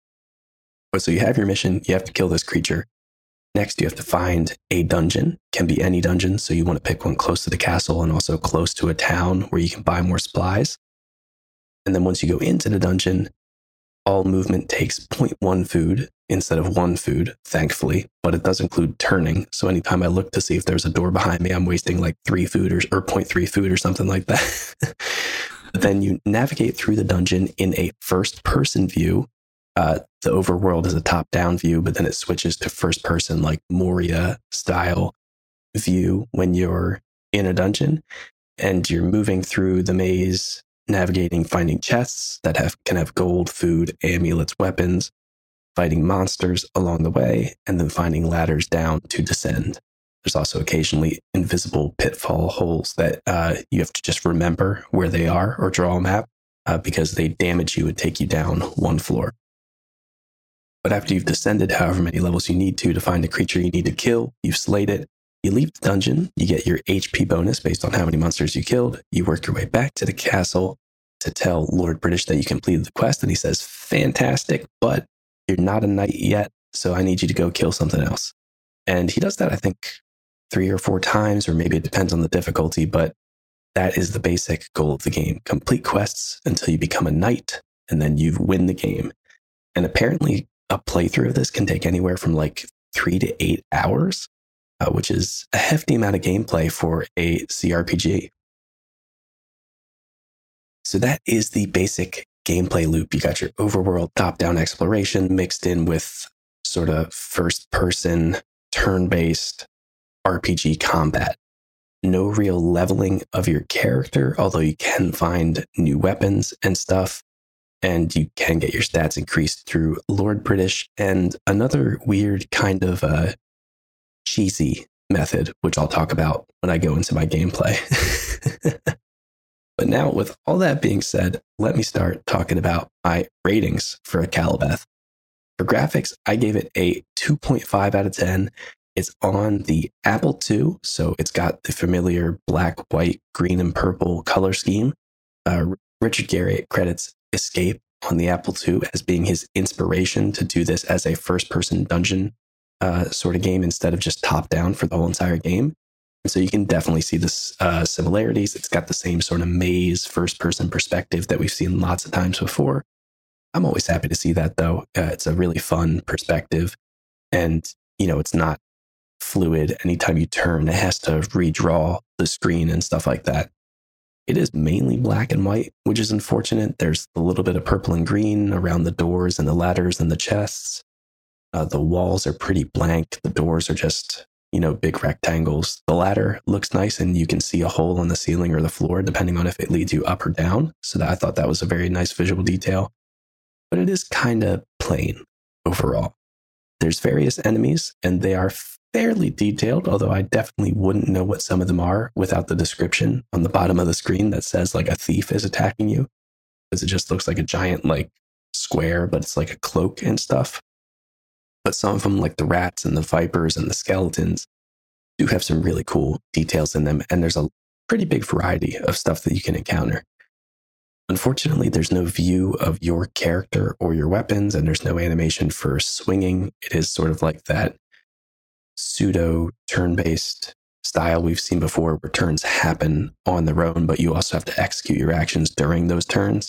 But so you have your mission, you have to kill this creature. Next, you have to find a dungeon. Can be any dungeon, so you want to pick one close to the castle and also close to a town where you can buy more supplies. And then once you go into the dungeon, all movement takes zero point one food instead of one food, thankfully, but it does include turning. So anytime I look to see if there's a door behind me, I'm wasting like three food or, or zero point three food or something like that. But then you navigate through the dungeon in a first-person view. Uh, the overworld is a top-down view, but then it switches to first-person, like Moria-style view when you're in a dungeon, and you're moving through the maze, navigating, finding chests that have can have gold, food, amulets, weapons, fighting monsters along the way, and then finding ladders down to descend. There's also occasionally invisible pitfall holes that uh, you have to just remember where they are or draw a map uh, because they damage you and take you down one floor. But after you've descended however many levels you need to to find a creature you need to kill, you've slayed it, you leave the dungeon, you get your H P bonus based on how many monsters you killed, you work your way back to the castle to tell Lord British that you completed the quest, and he says, fantastic, but you're not a knight yet, so I need you to go kill something else. And he does that, I think, three or four times, or maybe it depends on the difficulty, but that is the basic goal of the game. Complete quests until you become a knight, and then you win the game. And apparently a playthrough of this can take anywhere from like three to eight hours, uh, which is a hefty amount of gameplay for a C R P G. So that is the basic gameplay loop. You got your overworld top-down exploration mixed in with sort of first-person, turn-based R P G combat. No real leveling of your character, although you can find new weapons and stuff, and you can get your stats increased through Lord British and another weird kind of uh, cheesy method, which I'll talk about when I go into my gameplay. But now, with all that being said, let me start talking about my ratings for Akalabeth. For graphics, I gave it a two point five out of ten. It's on the Apple two, so it's got the familiar black, white, green, and purple color scheme. Uh, Richard Garriott credits Escape on the Apple two as being his inspiration to do this as a first-person dungeon uh, sort of game instead of just top-down for the whole entire game. And so you can definitely see the uh, similarities. It's got the same sort of maze first-person perspective that we've seen lots of times before. I'm always happy to see that, though. Uh, it's a really fun perspective, and you know, it's not fluid. Anytime you turn, it has to redraw the screen and stuff like that. It is mainly black and white, which is unfortunate. There's a little bit of purple and green around the doors and the ladders and the chests. Uh, the walls are pretty blank. The doors are just, you know, big rectangles. The ladder looks nice, and you can see a hole on the ceiling or the floor, depending on if it leads you up or down. So that, I thought that was a very nice visual detail. But it is kind of plain overall. There's various enemies, and they are fairly detailed, although I definitely wouldn't know what some of them are without the description on the bottom of the screen that says like a thief is attacking you, because it just looks like a giant like square, but it's like a cloak and stuff. But some of them, like the rats and the vipers and the skeletons, do have some really cool details in them, and there's a pretty big variety of stuff that you can encounter. Unfortunately, there's no view of your character or your weapons, and there's no animation for swinging. It is sort of like that pseudo turn-based style we've seen before, where turns happen on their own, but you also have to execute your actions during those turns.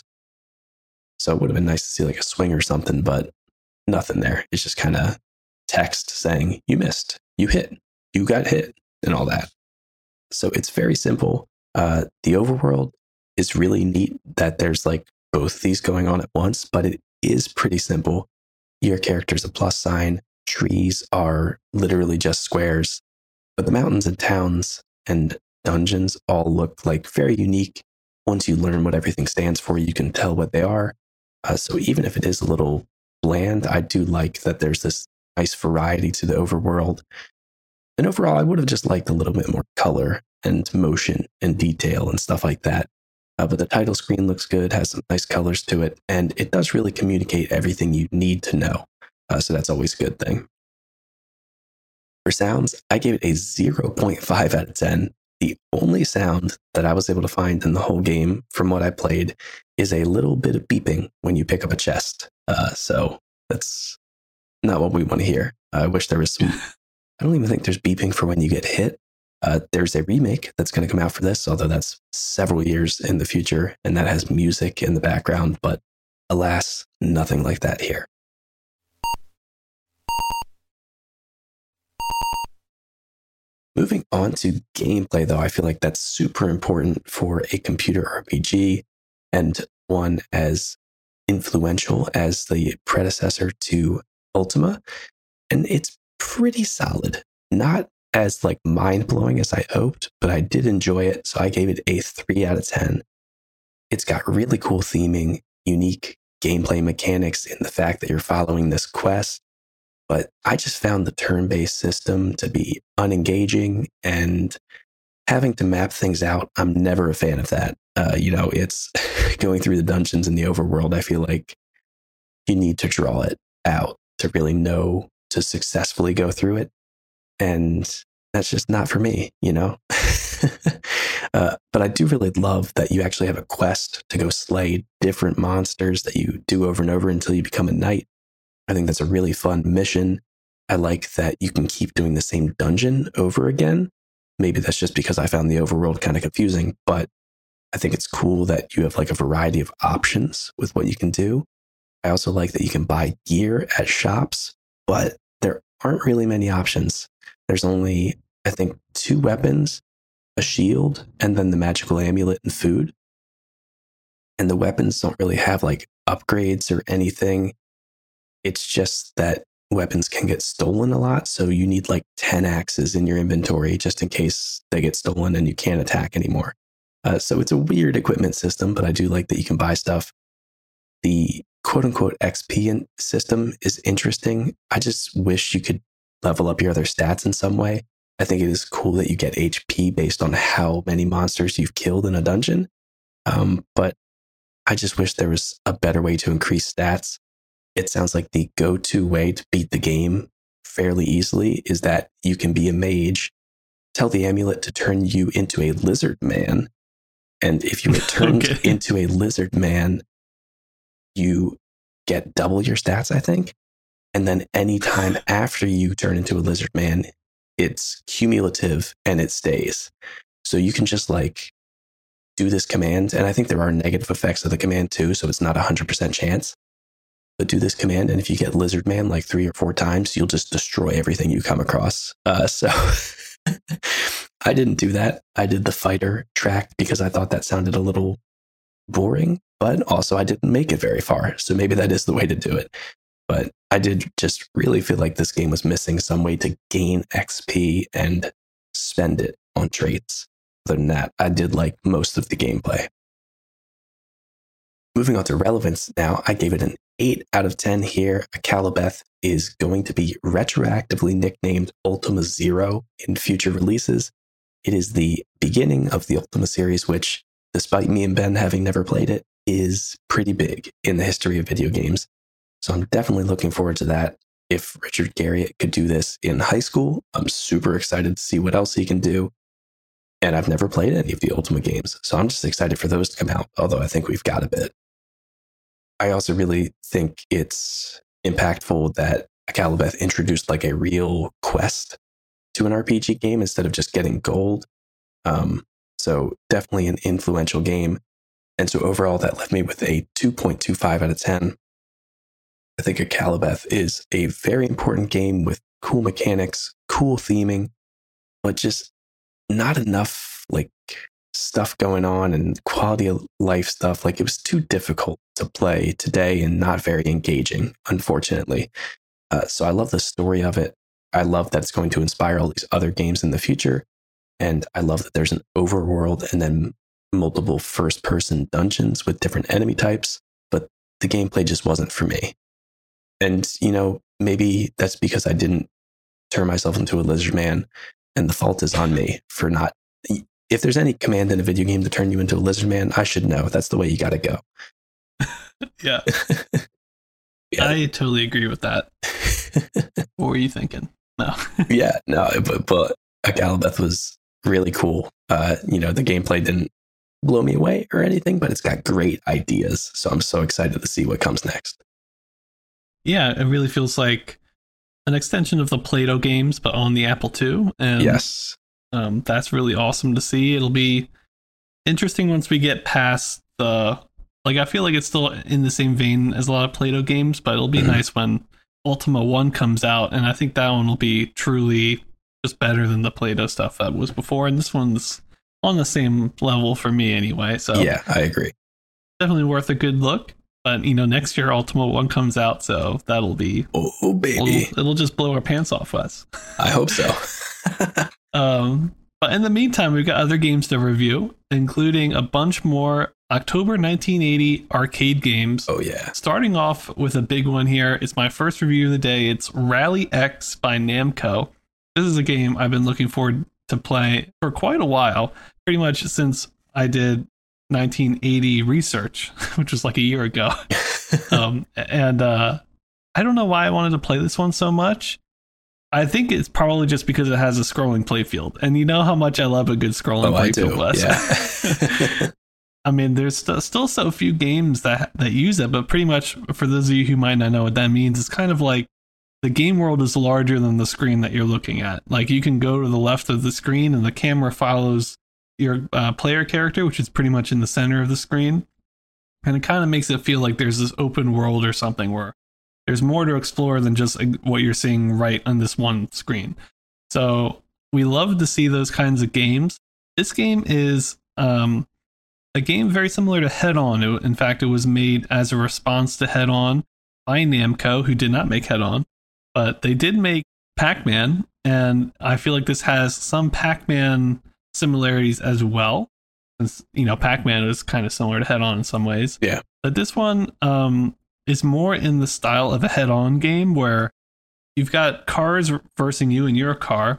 So it would have been nice to see like a swing or something, but nothing there. It's just kind of text saying you missed, you hit, you got hit, and all that. So it's very simple. Uh, the overworld is really neat that there's like both these going on at once, but it is pretty simple. Your character's a plus sign. Trees are literally just squares, but the mountains and towns and dungeons all look like very unique. Once you learn what everything stands for, you can tell what they are. Uh, so even if it is a little bland, I do like that there's this nice variety to the overworld. And overall, I would have just liked a little bit more color and motion and detail and stuff like that. Uh, but the title screen looks good, has some nice colors to it, and it does really communicate everything you need to know. Uh, so that's always a good thing. For sounds, I gave it a zero point five out of ten. The only sound that I was able to find in the whole game from what I played is a little bit of beeping when you pick up a chest. Uh, so that's not what we want to hear. I wish there was some... I don't even think there's beeping for when you get hit. Uh, there's a remake that's going to come out for this, although that's several years in the future, and that has music in the background, but alas, nothing like that here. Moving on to gameplay, though, I feel like that's super important for a computer R P G, and one as influential as the predecessor to Ultima. And it's pretty solid. Not as like mind-blowing as I hoped, but I did enjoy it, so I gave it a three out of ten. It's got really cool theming, unique gameplay mechanics in the fact that you're following this quest. But I just found the turn-based system to be unengaging, and having to map things out, I'm never a fan of that. Uh, you know, it's going through the dungeons in the overworld. I feel like you need to draw it out to really know to successfully go through it. And that's just not for me, you know? uh, but I do really love that you actually have a quest to go slay different monsters that you do over and over until you become a knight. I think that's a really fun mission. I like that you can keep doing the same dungeon over again. Maybe that's just because I found the overworld kind of confusing, but I think it's cool that you have like a variety of options with what you can do. I also like that you can buy gear at shops, but there aren't really many options. There's only, I think, two weapons, a shield, and then the magical amulet and food. And the weapons don't really have like upgrades or anything. It's just that weapons can get stolen a lot. So you need like ten axes in your inventory just in case they get stolen and you can't attack anymore. Uh, so it's a weird equipment system, but I do like that you can buy stuff. The quote unquote X P system is interesting. I just wish you could level up your other stats in some way. I think it is cool that you get H P based on how many monsters you've killed in a dungeon. Um, but I just wish there was a better way to increase stats. It sounds like the go-to way to beat the game fairly easily is that you can be a mage, tell the amulet to turn you into a lizard man. And if you get turned okay. into a lizard man, you get double your stats, I think. And then anytime after you turn into a lizard man, it's cumulative and it stays. So you can just like do this command. And I think there are negative effects of the command too. So it's not a hundred percent chance, but do this command. And if you get lizard man like three or four times, you'll just destroy everything you come across. Uh, so I didn't do that. I did the fighter track because I thought that sounded a little boring, but also I didn't make it very far. So maybe that is the way to do it. But I did just really feel like this game was missing some way to gain X P and spend it on traits. Other than that, I did like most of the gameplay. Moving on to relevance now, I gave it an eight out of ten here. Akalabeth is going to be retroactively nicknamed Ultima Zero in future releases. It is the beginning of the Ultima series, which, despite me and Ben having never played it, is pretty big in the history of video games. So I'm definitely looking forward to that. If Richard Garriott could do this in high school, I'm super excited to see what else he can do. And I've never played any of the Ultima games, so I'm just excited for those to come out, although I think we've got a bit. I also really think it's impactful that Akalabeth introduced like a real quest to an R P G game instead of just getting gold. Um, so definitely an influential game. And so overall, that left me with a two point two five out of ten. I think Akalabeth is a very important game with cool mechanics, cool theming, but just not enough like stuff going on and quality of life stuff. Like it was too difficult to play today and not very engaging, unfortunately. Uh, so I love the story of it. I love that it's going to inspire all these other games in the future. And I love that there's an overworld and then multiple first person dungeons with different enemy types. But the gameplay just wasn't for me. And, you know, maybe that's because I didn't turn myself into a lizard man. And the fault is on me for not. If there's any command in a video game to turn you into a lizard man, I should know. That's the way you got to go. Yeah. yeah. I totally agree with that. What were you thinking? No. yeah, no, but, but Akalabeth was really cool. Uh, you know, the gameplay didn't blow me away or anything, but it's got great ideas. So I'm so excited to see what comes next. Yeah, it really feels like an extension of the Play-Doh games, but on the Apple two. And yes. Um, that's really awesome to see. It'll be interesting once we get past the... Like, I feel like it's still in the same vein as a lot of Play-Doh games, but it'll be mm-hmm. nice when Ultima one comes out, and I think that one will be truly just better than the Play-Doh stuff that was before, and this one's on the same level for me anyway. So yeah, I agree. Definitely worth a good look. But, you know, next year Ultima one comes out, so that'll be... Oh, baby. It'll, it'll just blow our pants off us. I hope so. um, but in the meantime, we've got other games to review, including a bunch more October nineteen eighty arcade games. Oh, yeah. Starting off with a big one here. It's my first review of the day. It's Rally X by Namco. This is a game I've been looking forward to play for quite a while, pretty much since I did nineteen eighty research, which was like a year ago. um, and uh, I don't know why I wanted to play this one so much. I think it's probably just because it has a scrolling playfield. And you know how much I love a good scrolling oh, playfield. Yeah. I mean, there's st- still so few games that that use it, but pretty much for those of you who might not know what that means, it's kind of like the game world is larger than the screen that you're looking at. Like you can go to the left of the screen and the camera follows your uh, player character, which is pretty much in the center of the screen. And it kind of makes it feel like there's this open world or something where there's more to explore than just what you're seeing right on this one screen. So we love to see those kinds of games. This game is um, a game very similar to Head-On. It, in fact, it was made as a response to Head-On by Namco, who did not make Head-On, but they did make Pac-Man, and I feel like this has some Pac-Man similarities as well. Since, you know, Pac-Man is kind of similar to Head-On in some ways. Yeah. But this one um, is more in the style of a Head-On game where you've got cars versing you and you're a car.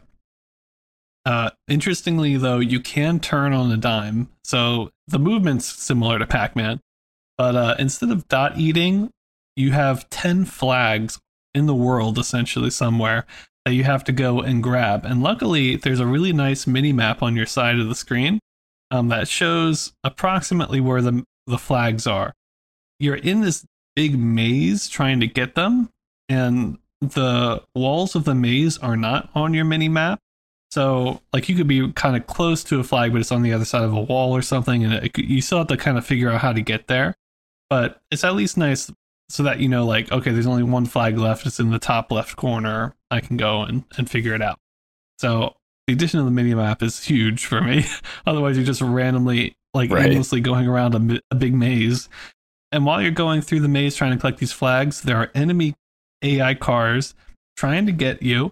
Uh, interestingly, though, you can turn on a dime. So the movement's similar to Pac-Man. But uh, instead of dot eating, you have ten flags in the world, essentially somewhere, that you have to go and grab. And luckily, there's a really nice mini map on your side of the screen um, that shows approximately where the, the flags are. You're in this big maze trying to get them, and the walls of the maze are not on your mini map. So, like, you could be kind of close to a flag, but it's on the other side of a wall or something, and it, you still have to kind of figure out how to get there. But it's at least nice so that you know, like, okay, there's only one flag left. It's in the top left corner. I can go and, and figure it out. So the addition of the mini map is huge for me. Otherwise, you're just randomly, like, right. endlessly going around a, a big maze. And while you're going through the maze trying to collect these flags, there are enemy A I cars trying to get you.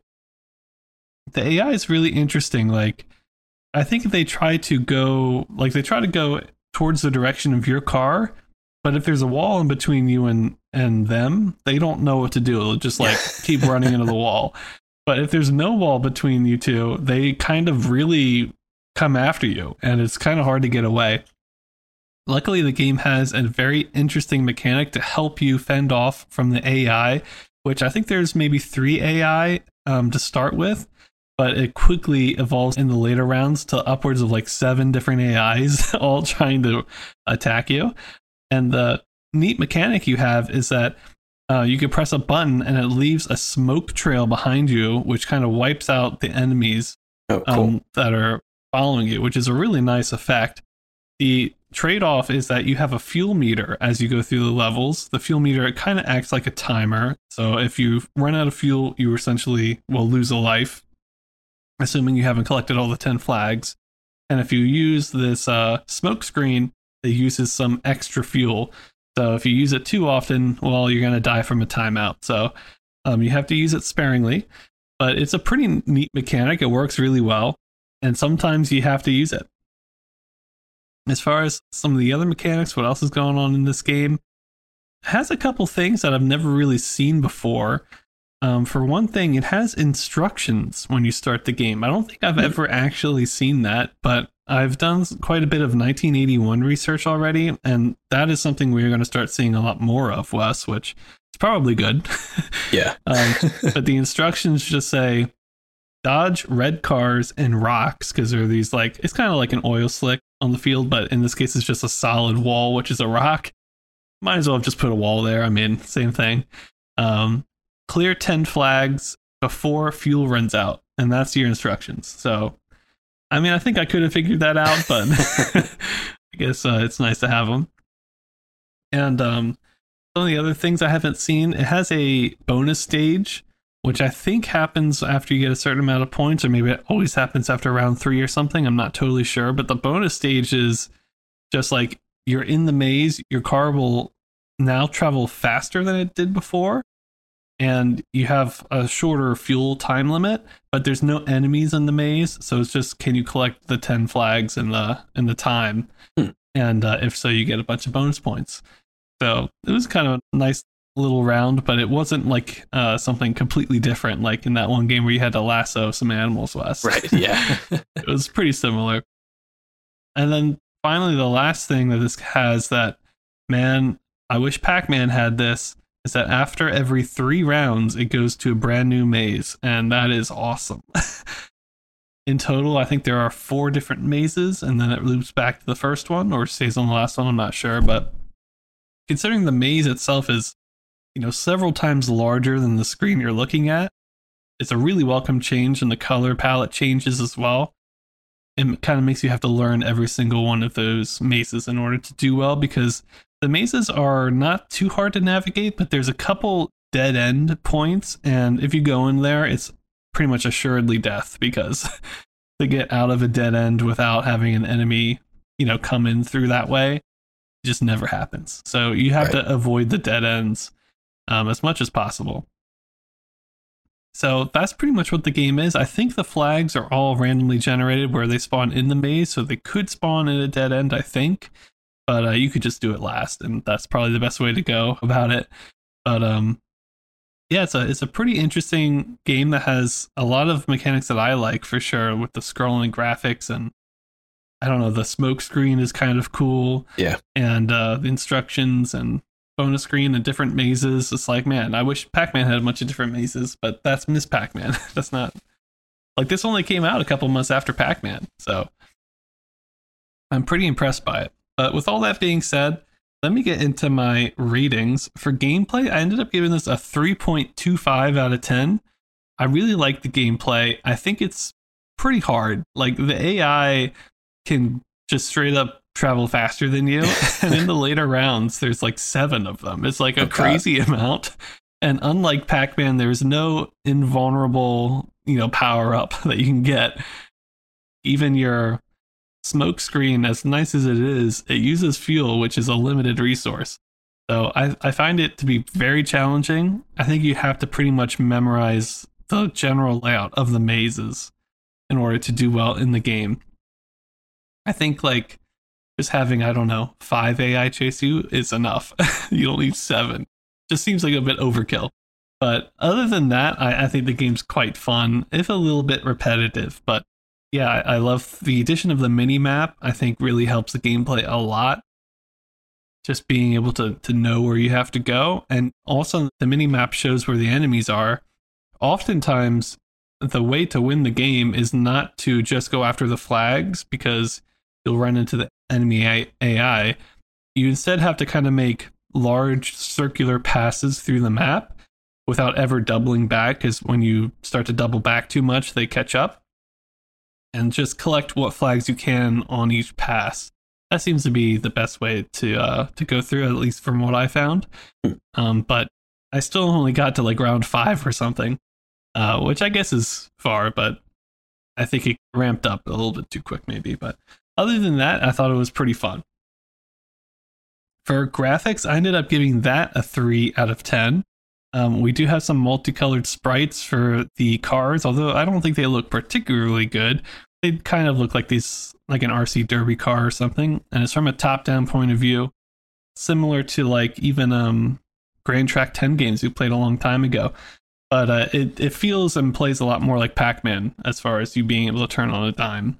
The A I is really interesting. Like, I think if they try to go, like, they try to go towards the direction of your car, but if there's a wall in between you and, and them, they don't know what to do. They'll just, like, keep running into the wall. But if there's no wall between you two, they kind of really come after you, and it's kind of hard to get away. Luckily, the game has a very interesting mechanic to help you fend off from the A I, which I think there's maybe three A I um, to start with, but it quickly evolves in the later rounds to upwards of like seven different A Is all trying to attack you. And the neat mechanic you have is that uh, you can press a button and it leaves a smoke trail behind you, which kind of wipes out the enemies oh, cool. um, that are following you, which is a really nice effect. The trade-off is that you have a fuel meter as you go through the levels. The fuel meter, it kind of acts like a timer. So if you run out of fuel, you essentially will lose a life, assuming you haven't collected all the ten flags. And if you use this uh, smoke screen, it uses some extra fuel. So if you use it too often, well, you're going to die from a timeout. So um, you have to use it sparingly. But it's a pretty neat mechanic. It works really well. And sometimes you have to use it. As far as some of the other mechanics, what else is going on in this game? It has a couple things that I've never really seen before. Um, for one thing, it has instructions when you start the game. I don't think I've ever actually seen that, but I've done quite a bit of nineteen eighty-one research already, and that is something we're going to start seeing a lot more of, Wes, which is probably good. Yeah. um, but the instructions just say, dodge red cars and rocks, because there are these, like, it's kind of like an oil slick on the field, but in this case, it's just a solid wall, which is a rock. Might as well have just put a wall there. I mean, same thing. Um, clear ten flags before fuel runs out, and that's your instructions. So, I mean, I think I could have figured that out, but I guess uh, it's nice to have them. And um, some of the other things I haven't seen, it has a bonus stage, which I think happens after you get a certain amount of points, or maybe it always happens after round three or something. I'm not totally sure, but the bonus stage is just like you're in the maze, your car will now travel faster than it did before, and you have a shorter fuel time limit, but there's no enemies in the maze, so it's just, can you collect the ten flags in the in the time? Hmm. And uh, if so, you get a bunch of bonus points. So it was kind of a nice little round, but it wasn't like uh, something completely different, like in that one game where you had to lasso some animals, West. Right, yeah. It was pretty similar. And then finally, the last thing that this has that, man, I wish Pac-Man had this, is that after every three rounds, it goes to a brand new maze, and that is awesome. In total, I think there are four different mazes, and then it loops back to the first one, or stays on the last one, I'm not sure, but considering the maze itself is you know, several times larger than the screen you're looking at. It's a really welcome change, and the color palette changes as well. It kind of makes you have to learn every single one of those mazes in order to do well, because the mazes are not too hard to navigate, but there's a couple dead end points, and if you go in there, it's pretty much assuredly death, because to get out of a dead end without having an enemy, you know, come in through that way, just never happens. So you have right. to avoid the dead ends um, as much as possible. So that's pretty much what the game is. I think the flags are all randomly generated where they spawn in the maze, so they could spawn in a dead end, I think. But uh, you could just do it last, and that's probably the best way to go about it. But um, yeah, it's a it's a pretty interesting game that has a lot of mechanics that I like for sure, with the scrolling graphics, and I don't know, the smoke screen is kind of cool. Yeah, and uh, the instructions and bonus screen and different mazes. It's like, man, I wish Pac-Man had a bunch of different mazes, but that's Miss Pac-Man. That's not like, this only came out a couple months after Pac-Man, so I'm pretty impressed by it. But with all that being said, let me get into my ratings. For gameplay, I ended up giving this a three point two five out of ten. I really like the gameplay. I think it's pretty hard. Like, the A I can just straight up travel faster than you, and in the later rounds there's like seven of them. It's like a oh, crazy amount, and unlike Pac-Man, there's no invulnerable, you know, power up that you can get. Even your smoke screen, as nice as it is, it uses fuel, which is a limited resource. So I, I find it to be very challenging. I think you have to pretty much memorize the general layout of the mazes in order to do well in the game. I think like just having, I don't know, five A I chase you is enough. You don't need seven. Just seems like a bit overkill. But other than that, I, I think the game's quite fun, if a little bit repetitive. But yeah, I, I love the addition of the mini map. I think really helps the gameplay a lot. Just being able to, to know where you have to go. And also the mini map shows where the enemies are. Oftentimes, the way to win the game is not to just go after the flags, because you'll run into the enemy A I. You instead have to kind of make large circular passes through the map without ever doubling back, because when you start to double back too much, they catch up. And just collect what flags you can on each pass. That seems to be the best way to uh, to go through, at least from what I found. Um, but I still only got to like round five or something, uh, which I guess is far, but I think it ramped up a little bit too quick maybe. But other than that, I thought it was pretty fun. For graphics, I ended up giving that a three out of ten. Um, we do have some multicolored sprites for the cars, although I don't think they look particularly good. They kind of look like these, like an R C Derby car or something, and it's from a top-down point of view, similar to like even um, Grand Track ten games we played a long time ago. But uh, it, it feels and plays a lot more like Pac-Man as far as you being able to turn on a dime.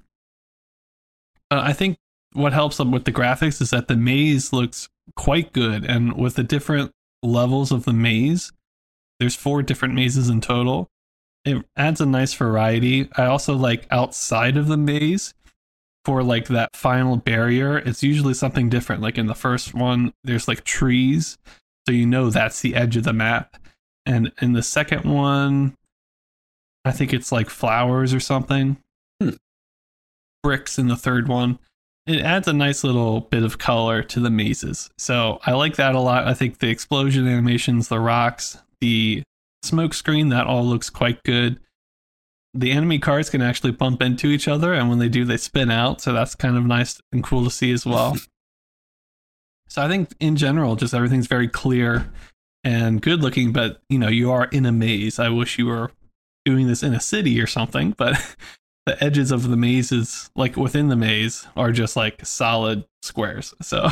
Uh, I think what helps them with the graphics is that the maze looks quite good, and with the different levels of the maze, there's four different mazes in total. It adds a nice variety. I also like outside of the maze for like that final barrier. It's usually something different. Like in the first one, there's like trees, so you know that's the edge of the map. And in the second one, I think it's like flowers or something. Hmm. Bricks in the third one. It adds a nice little bit of color to the mazes. So I like that a lot. I think the explosion animations, the rocks, the smoke screen, that all looks quite good. The enemy cars can actually bump into each other, and when they do, they spin out. So that's kind of nice and cool to see as well. So I think in general, just everything's very clear and good looking, but you know, you are in a maze. I wish you were doing this in a city or something, but the edges of the mazes, like within the maze, are just like solid squares. So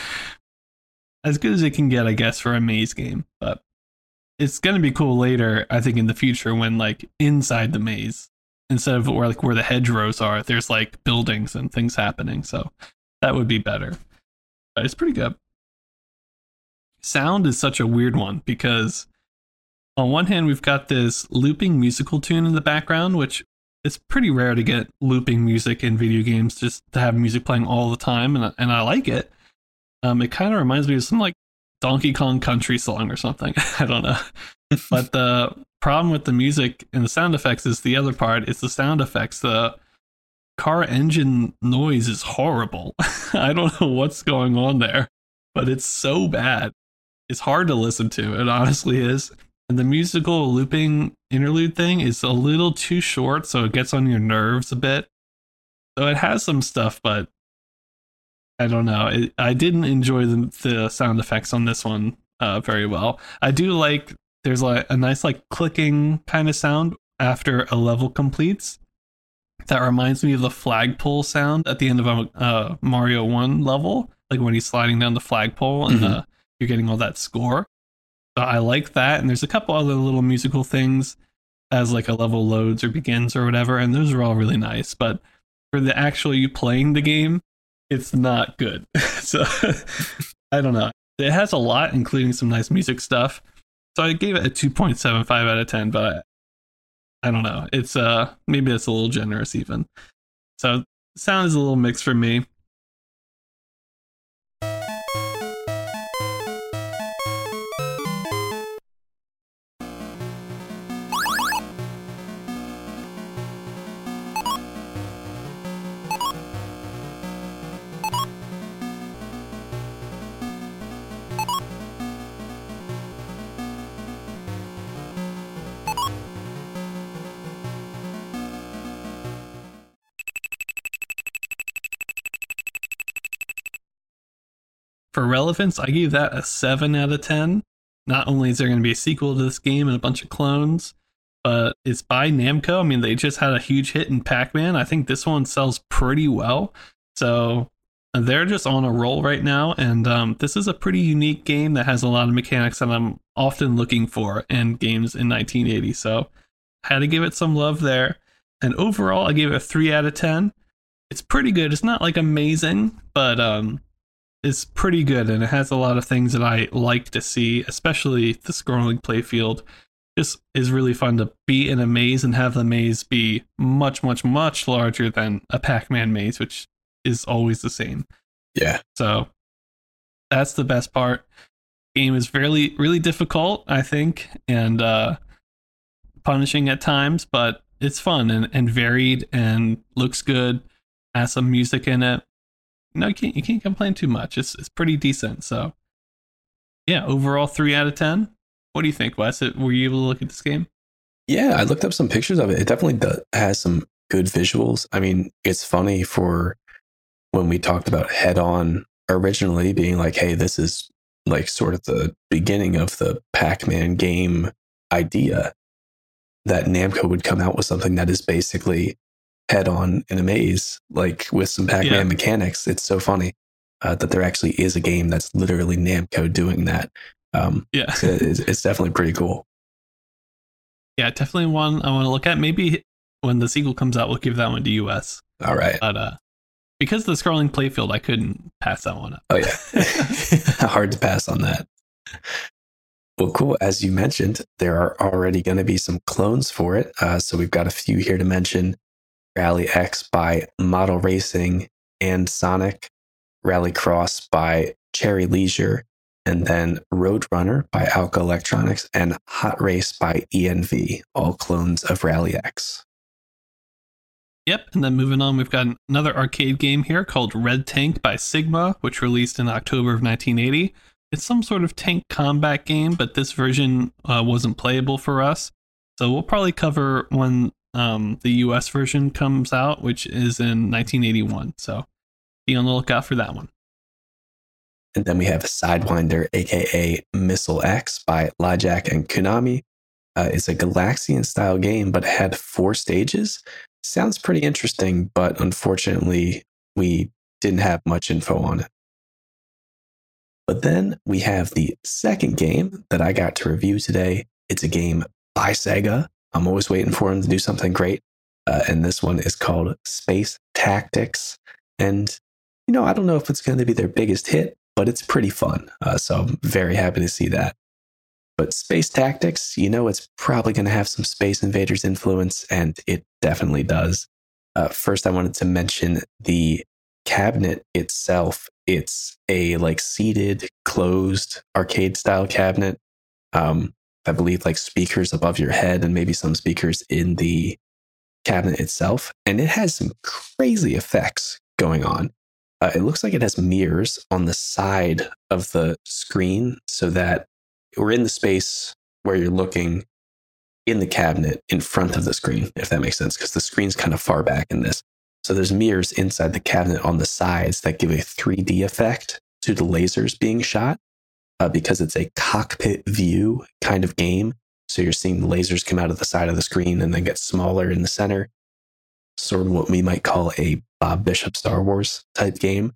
as good as it can get, I guess, for a maze game. But it's going to be cool later, I think, in the future, when like inside the maze, instead of where like where the hedgerows are, there's like buildings and things happening. So that would be better. But it's pretty good. Sound is such a weird one, because on one hand, we've got this looping musical tune in the background, which it's pretty rare to get looping music in video games, just to have music playing all the time, and and I like it. Um, it kind of reminds me of some like Donkey Kong Country song or something. I don't know. But the problem with the music and the sound effects is the other part. It's the sound effects. The car engine noise is horrible. I don't know what's going on there, but it's so bad. It's hard to listen to. It honestly is. And the musical looping interlude thing is a little too short, so it gets on your nerves a bit. So it has some stuff, but I don't know. It, I didn't enjoy the, the sound effects on this one uh, very well. I do like, there's like a nice like clicking kind of sound after a level completes. That reminds me of the flagpole sound at the end of a uh, Mario one level, like when he's sliding down the flagpole and mm-hmm. uh, you're getting all that score. So I like that. And there's a couple other little musical things as like a level loads or begins or whatever. And those are all really nice. But for the actual you playing the game, it's not good. So I don't know. It has a lot, including some nice music stuff. So I gave it a two point seven five out of ten, but I don't know. It's uh maybe it's a little generous even. So sound is a little mixed for me. For relevance, I gave that a seven out of ten. Not only is there going to be a sequel to this game and a bunch of clones, but it's by Namco. I mean, they just had a huge hit in Pac-Man. I think this one sells pretty well. So they're just on a roll right now. And um, this is a pretty unique game that has a lot of mechanics that I'm often looking for in games in nineteen eighty. So I had to give it some love there. And overall, I gave it a three out of ten. It's pretty good. It's not like amazing, but um, it's pretty good, and it has a lot of things that I like to see, especially the scrolling playfield. Just is really fun to be in a maze and have the maze be much, much, much larger than a Pac-Man maze, which is always the same. Yeah. So that's the best part. Game is fairly, really difficult, I think, and uh, punishing at times, but it's fun and, and varied and looks good. Has some music in it. No, you can't, you can't complain too much. It's it's pretty decent. So, yeah, overall three out of ten. What do you think, Wes? Were you able to look at this game? Yeah, I looked up some pictures of it. It definitely does, has some good visuals. I mean, it's funny for when we talked about Head On originally being like, hey, this is like sort of the beginning of the Pac-Man game idea, that Namco would come out with something that is basically Head On in a maze, like with some Pac-Man yeah. mechanics. It's so funny uh, that there actually is a game that's literally Namco doing that. Um, yeah, so it's, it's definitely pretty cool. Yeah, definitely one I want to look at. Maybe when the sequel comes out, we'll give that one to U S. All right. But uh, because of the scrolling playfield, I couldn't pass that one up. Oh, yeah. Hard to pass on that. Well, cool. As you mentioned, there are already going to be some clones for it. Uh, so we've got a few here to mention. Rally X by Model Racing and Sonic, Rallycross by Cherry Leisure, and then Roadrunner by Alco Electronics, and Hot Race by E N V, all clones of Rally X. Yep, and then moving on, we've got another arcade game here called Red Tank by Sigma, which released in October of nineteen eighty. It's some sort of tank combat game, but this version uh, wasn't playable for us. So we'll probably cover when um, the U S version comes out, which is in nineteen eighty-one. So be on the lookout for that one. And then we have Sidewinder, aka Missile X by Lyjack and Konami. Uh, it's a Galaxian-style game, but it had four stages. Sounds pretty interesting, but unfortunately, we didn't have much info on it. But then we have the second game that I got to review today. It's a game by Sega. I'm always waiting for them to do something great. Uh, and this one is called Space Tactics. And, you know, I don't know if it's going to be their biggest hit, but it's pretty fun. Uh, so I'm very happy to see that. But Space Tactics, you know, it's probably going to have some Space Invaders influence, and it definitely does. Uh, first, I wanted to mention the cabinet itself, it's a like seated, closed arcade style cabinet. Um, I believe like speakers above your head and maybe some speakers in the cabinet itself. And it has some crazy effects going on. Uh, it looks like it has mirrors on the side of the screen so that we're in the space where you're looking in the cabinet in front of the screen, if that makes sense, because the screen's kind of far back in this. So there's mirrors inside the cabinet on the sides that give a three D effect to the lasers being shot uh, because it's a cockpit view kind of game. So you're seeing the lasers come out of the side of the screen and then get smaller in the center. Sort of what we might call a Bob Bishop Star Wars type game.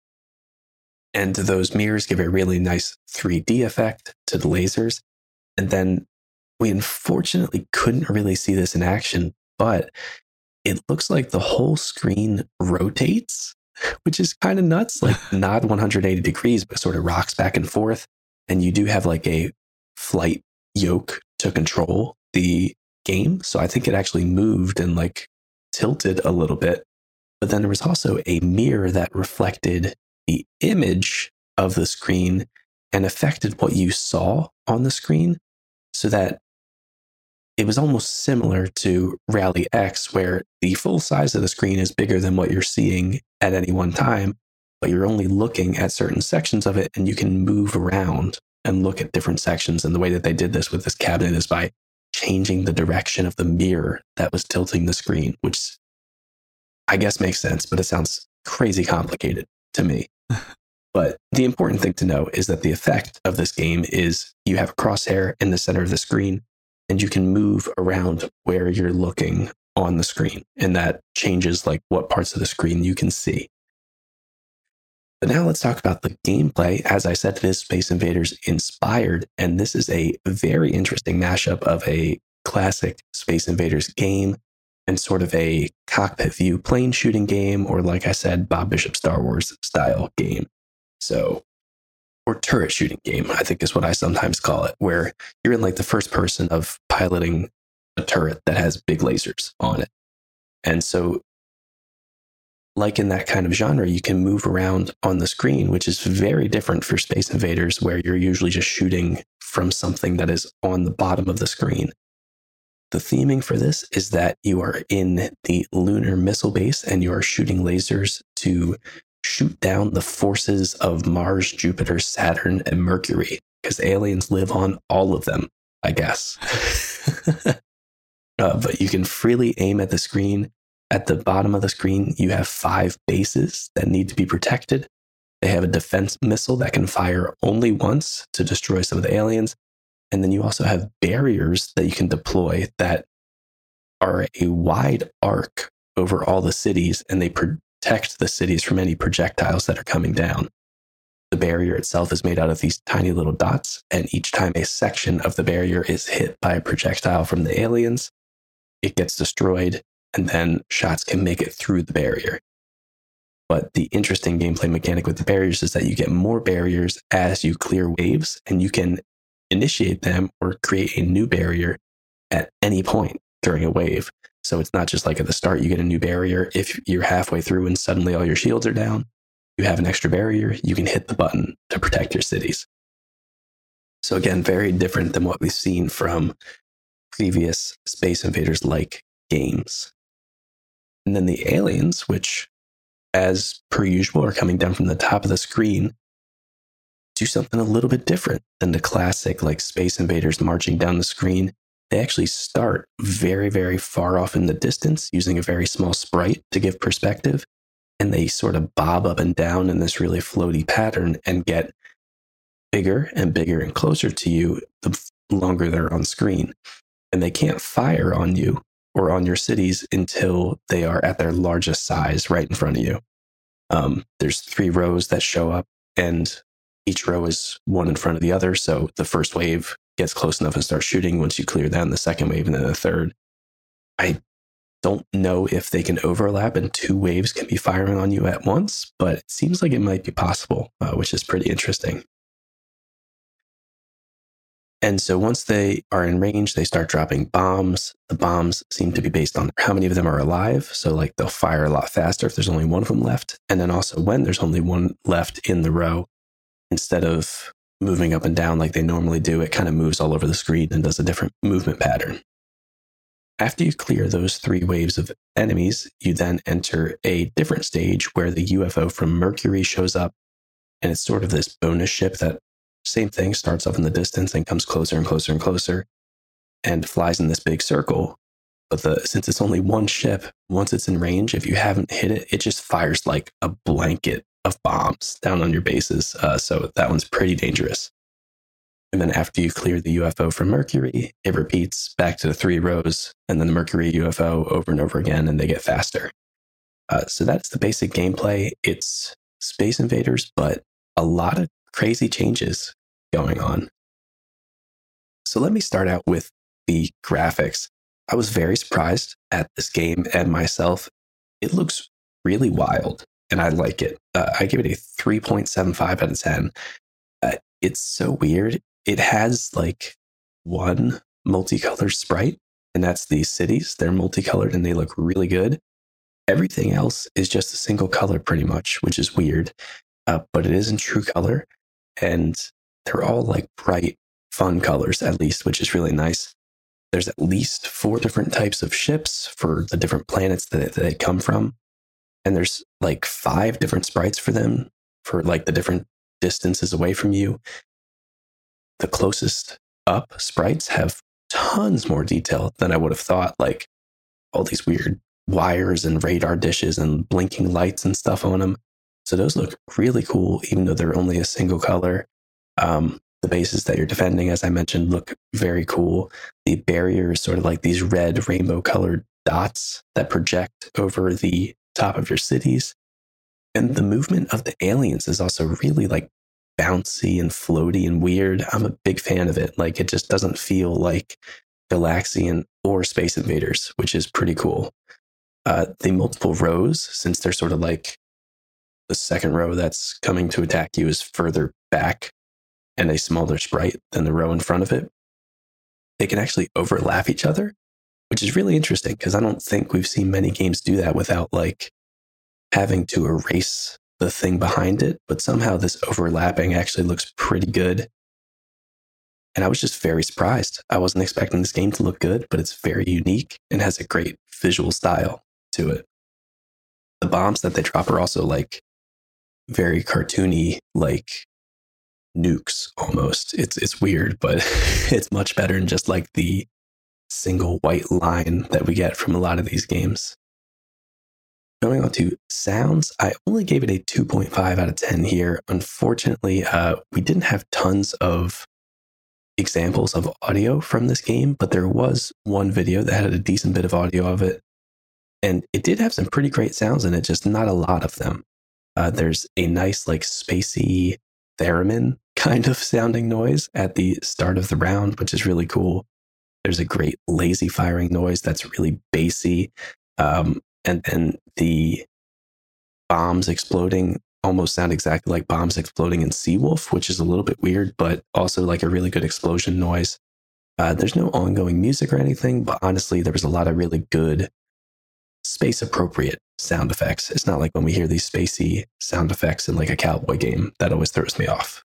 And those mirrors give a really nice three D effect to the lasers. And then we unfortunately couldn't really see this in action, but it looks like the whole screen rotates, which is kind of nuts, like not one hundred eighty degrees, but sort of rocks back and forth. And you do have like a flight yoke to control the game. So I think it actually moved and like tilted a little bit. But then there was also a mirror that reflected the image of the screen and affected what you saw on the screen, so that it was almost similar to Rally X, where the full size of the screen is bigger than what you're seeing at any one time, but you're only looking at certain sections of it and you can move around and look at different sections. And the way that they did this with this cabinet is by changing the direction of the mirror that was tilting the screen, which I guess makes sense, but it sounds crazy complicated to me. But the important thing to know is that the effect of this game is you have a crosshair in the center of the screen and you can move around where you're looking on the screen. And that changes like what parts of the screen you can see. But now let's talk about the gameplay. As I said, it is Space Invaders inspired, and this is a very interesting mashup of a classic Space Invaders game and sort of a cockpit view plane shooting game, or like I said, Bob Bishop Star Wars style game. So, or turret shooting game, I think is what I sometimes call it, where you're in like the first person of piloting a turret that has big lasers on it. And so, like in that kind of genre, you can move around on the screen, which is very different for Space Invaders, where you're usually just shooting from something that is on the bottom of the screen. The theming for this is that you are in the lunar missile base and you are shooting lasers to shoot down the forces of Mars, Jupiter, Saturn, and Mercury, because aliens live on all of them, I guess. uh, but you can freely aim at the screen. At the bottom of the screen, you have five bases that need to be protected. They have a defense missile that can fire only once to destroy some of the aliens. And then you also have barriers that you can deploy that are a wide arc over all the cities, and they protect the cities from any projectiles that are coming down. The barrier itself is made out of these tiny little dots, and each time a section of the barrier is hit by a projectile from the aliens, it gets destroyed, and then shots can make it through the barrier. But the interesting gameplay mechanic with the barriers is that you get more barriers as you clear waves, and you can initiate them or create a new barrier at any point during a wave. So it's not just like at the start you get a new barrier. If you're halfway through and suddenly all your shields are down, you have an extra barrier, you can hit the button to protect your cities. So again, very different than what we've seen from previous Space Invaders-like games. And then the aliens, which as per usual are coming down from the top of the screen, do something a little bit different than the classic like Space Invaders marching down the screen. They actually start very, very far off in the distance using a very small sprite to give perspective. And they sort of bob up and down in this really floaty pattern and get bigger and bigger and closer to you the longer they're on screen. And they can't fire on you or on your cities until they are at their largest size right in front of you. Um, there's three rows that show up, and each row is one in front of the other. So the first wave gets close enough and starts shooting once you clear down the second wave and then the third. I don't know if they can overlap and two waves can be firing on you at once, but it seems like it might be possible, uh, which is pretty interesting. And so once they are in range, they start dropping bombs. The bombs seem to be based on how many of them are alive. So like they'll fire a lot faster if there's only one of them left. And then also when there's only one left in the row, instead of moving up and down like they normally do, it kind of moves all over the screen and does a different movement pattern. After you clear those three waves of enemies, you then enter a different stage where the U F O from Mercury shows up. And it's sort of this bonus ship that, same thing, starts off in the distance and comes closer and closer and closer and flies in this big circle. But the since it's only one ship, once it's in range, if you haven't hit it, it just fires like a blanket of bombs down on your bases. Uh, so that one's pretty dangerous. And then after you clear the U F O from Mercury, it repeats back to the three rows, and then the Mercury U F O over and over again, and they get faster. Uh, so that's the basic gameplay. It's Space Invaders, but a lot of crazy changes going on. So let me start out with the graphics. I was very surprised at this game and myself. It looks really wild, and I like it. Uh, I give it a three point seven five out of ten. Uh, it's so weird. It has like one multicolored sprite, and that's the cities. They're multicolored and they look really good. Everything else is just a single color pretty much, which is weird. Uh, but it is in true color, and they're all like bright, fun colors at least, which is really nice. There's at least four different types of ships for the different planets that, that they come from. And there's like five different sprites for them for like the different distances away from you. The closest up sprites have tons more detail than I would have thought, like all these weird wires and radar dishes and blinking lights and stuff on them. So those look really cool, even though they're only a single color. Um, the bases that you're defending, as I mentioned, look very cool. The barrier is sort of like these red rainbow colored dots that project over the top of your cities. And the movement of the aliens is also really like bouncy and floaty and weird. I'm a big fan of it. Like, it just doesn't feel like Galaxian or Space Invaders, which is pretty cool. Uh, the multiple rows, since they're sort of like the second row that's coming to attack you is further back and a smaller sprite than the row in front of it, they can actually overlap each other, which is really interesting because I don't think we've seen many games do that without like having to erase the thing behind it. But somehow this overlapping actually looks pretty good. And I was just very surprised. I wasn't expecting this game to look good, but it's very unique and has a great visual style to it. The bombs that they drop are also like very cartoony, like nukes almost. It's it's weird, but it's much better than just like the single white line that we get from a lot of these games. Going on to sounds, I only gave it a two point five out of ten here. Unfortunately, uh, we didn't have tons of examples of audio from this game, but there was one video that had a decent bit of audio of it. And it did have some pretty great sounds in it, just not a lot of them. Uh, there's a nice, like, spacey theremin kind of sounding noise at the start of the round, which is really cool. There's a great lazy firing noise that's really bassy. Um, and then the bombs exploding almost sound exactly like bombs exploding in Seawolf, which is a little bit weird, but also like a really good explosion noise. Uh, there's no ongoing music or anything, but honestly, there was a lot of really good space appropriate sound effects. It's not like when we hear these spacey sound effects in like a cowboy game. That always throws me off.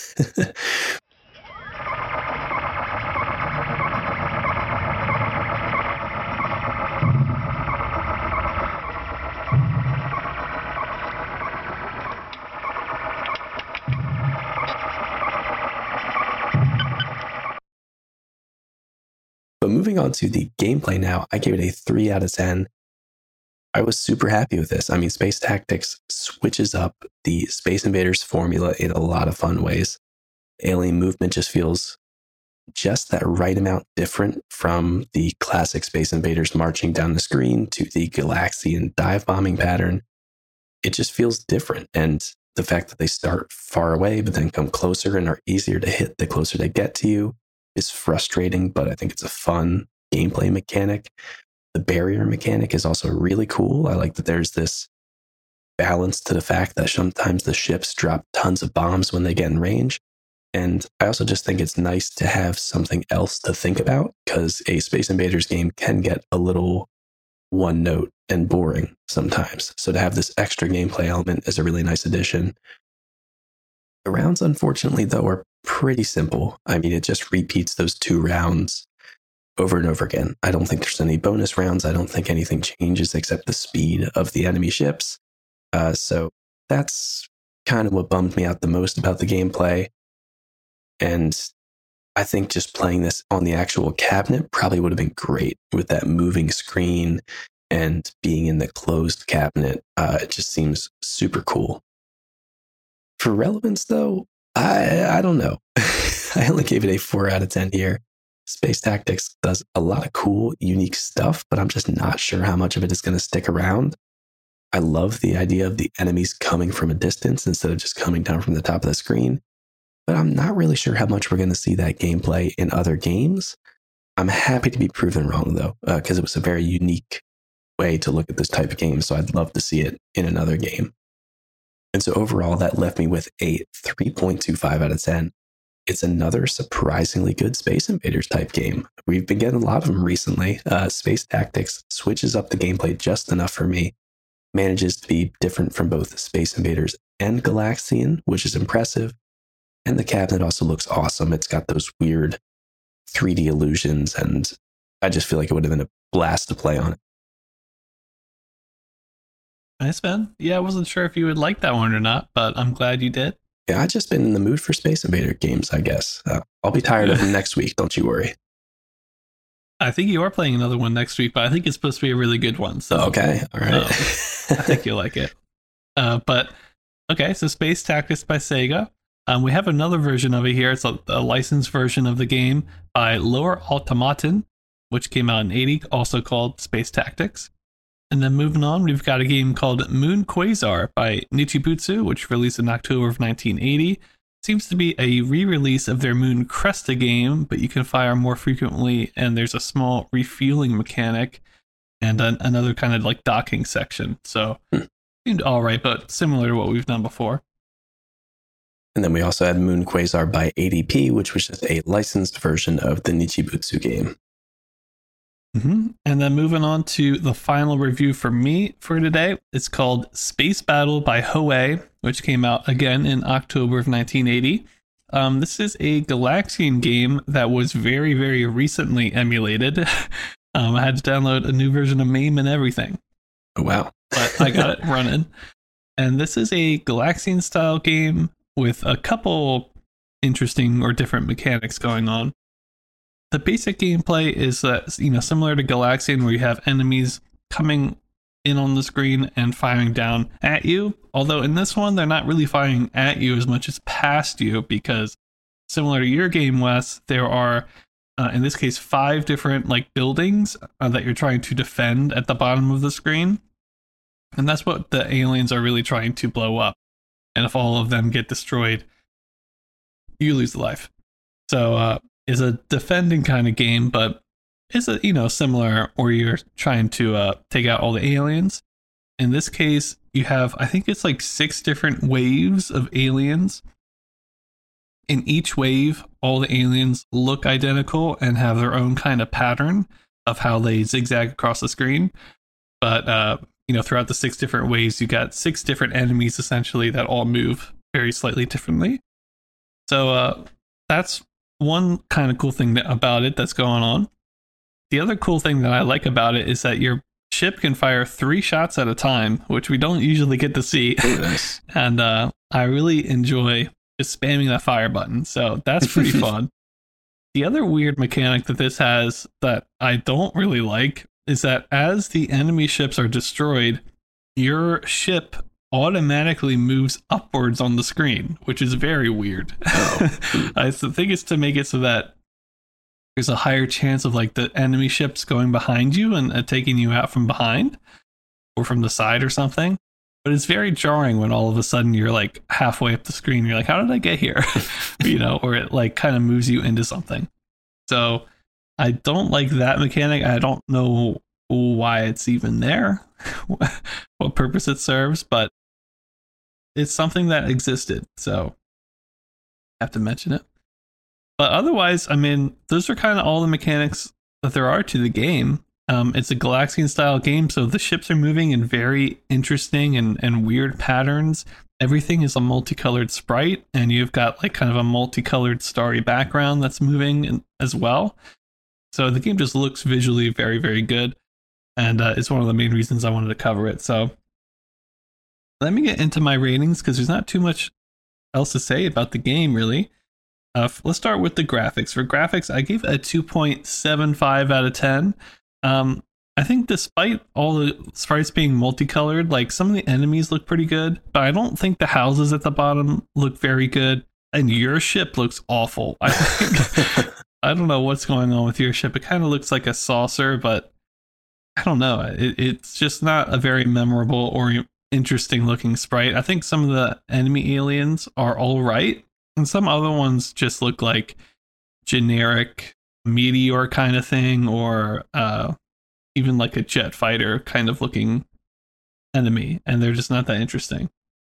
But moving on to the gameplay now, I gave it a three out of ten. I was super happy with this. I mean, Space Tactics switches up the Space Invaders formula in a lot of fun ways. Alien movement just feels just that right amount different from the classic Space Invaders marching down the screen to the Galaxian dive bombing pattern. It just feels different. And the fact that they start far away but then come closer and are easier to hit the closer they get to you is frustrating, but I think it's a fun gameplay mechanic. The barrier mechanic is also really cool. I like that there's this balance to the fact that sometimes the ships drop tons of bombs when they get in range, And I also just think it's nice to have something else to think about, because a Space Invaders game can get a little one note and boring sometimes. So to have this extra gameplay element is a really nice addition. The rounds, unfortunately, though, are pretty simple. I mean, it just repeats those two rounds over and over again. I don't think there's any bonus rounds. I don't think anything changes except the speed of the enemy ships. Uh, so that's kind of what bummed me out the most about the gameplay. And I think just playing this on the actual cabinet probably would have been great with that moving screen and being in the closed cabinet. Uh, it just seems super cool. For relevance, though, I I don't know. I only gave it a four out of ten here. Space Tactics does a lot of cool, unique stuff, but I'm just not sure how much of it is going to stick around. I love the idea of the enemies coming from a distance instead of just coming down from the top of the screen, but I'm not really sure how much we're going to see that gameplay in other games. I'm happy to be proven wrong, though, because uh, it was a very unique way to look at this type of game, so I'd love to see it in another game. And so overall, that left me with a three point two five out of ten. It's another surprisingly good Space Invaders type game. We've been getting a lot of them recently. Uh, Space Tactics switches up the gameplay just enough for me, manages to be different from both Space Invaders and Galaxian, which is impressive. And the cabinet also looks awesome. It's got those weird three D illusions, and I just feel like it would have been a blast to play on it. Nice, man. Yeah, I wasn't sure if you would like that one or not, but I'm glad you did. Yeah, I've just been in the mood for Space Invader games, I guess. Uh, I'll be tired of them next week, don't you worry. I think you are playing another one next week, but I think it's supposed to be a really good one. So okay, all right. um, I think you'll like it. Uh, but, okay, so Space Tactics by Sega. Um, we have another version of it here. It's a, a licensed version of the game by Lower Automaton, which came out in eighty, also called Space Tactics. And then moving on, we've got a game called Moon Quasar by Nichibutsu, which released in October of nineteen eighty. Seems to be a re-release of their Moon Cresta game, but you can fire more frequently, and there's a small refueling mechanic and an, another kind of like docking section. So, seemed all right, but similar to what we've done before. And then we also had Moon Quasar by A D P, which was just a licensed version of the Nichibutsu game. Mm-hmm. And then moving on to the final review for me for today. It's called Space Battle by Hoei, which came out again in October of nineteen eighty. Um, this is a Galaxian game that was very, very recently emulated. um, I had to download a new version of MAME and everything. Oh, wow. But I got it running. And this is a Galaxian style game with a couple interesting or different mechanics going on. The basic gameplay is that, you know, similar to Galaxian, where you have enemies coming in on the screen and firing down at you. Although in this one, they're not really firing at you as much as past you, because similar to your game, Wes, there are, uh, in this case, five different like buildings uh, that you're trying to defend at the bottom of the screen. And that's what the aliens are really trying to blow up. And if all of them get destroyed, you lose the life. So, uh, is a defending kind of game, but is a, you know, similar, or you're trying to uh, take out all the aliens. In this case, you have, I think it's like six different waves of aliens. In each wave, all the aliens look identical and have their own kind of pattern of how they zigzag across the screen. But, uh, you know, throughout the six different waves, you got six different enemies essentially that all move very slightly differently. So uh, that's one kind of cool thing that, about it that's going on. The other cool thing that I like about it is that your ship can fire three shots at a time, which we don't usually get to see. Nice. And uh, I really enjoy just spamming that fire button. So that's pretty fun. The other weird mechanic that this has that I don't really like is that as the enemy ships are destroyed, your ship automatically moves upwards on the screen, which is very weird. Oh. I think it's to make it so that there's a higher chance of like the enemy ships going behind you and uh, taking you out from behind or from the side or something. But it's very jarring when all of a sudden you're like halfway up the screen. You're like, how did I get here? You know, or it like kind of moves you into something. So I don't like that mechanic. I don't know why it's even there, what purpose it serves, but it's something that existed. So have to mention it. But otherwise, I mean, those are kind of all the mechanics that there are to the game. Um, it's a Galaxian style game, so the ships are moving in very interesting and, and weird patterns. Everything is a multicolored sprite, and you've got like kind of a multicolored starry background that's moving in, as well. So the game just looks visually very, very good, and uh, it's one of the main reasons I wanted to cover it. So let me get into my ratings, because there's not too much else to say about the game, really. Uh, let's start with the graphics. For graphics, I gave it a two point seven five out of ten. Um, I think despite all the sprites being multicolored, like some of the enemies look pretty good, but I don't think the houses at the bottom look very good. And your ship looks awful. I think I don't know what's going on with your ship. It kind of looks like a saucer, but I don't know. It, it's just not a very memorable or interesting looking sprite. I think some of the enemy aliens are all right, and some other ones just look like generic meteor kind of thing, or uh, even like a jet fighter kind of looking enemy, and they're just not that interesting.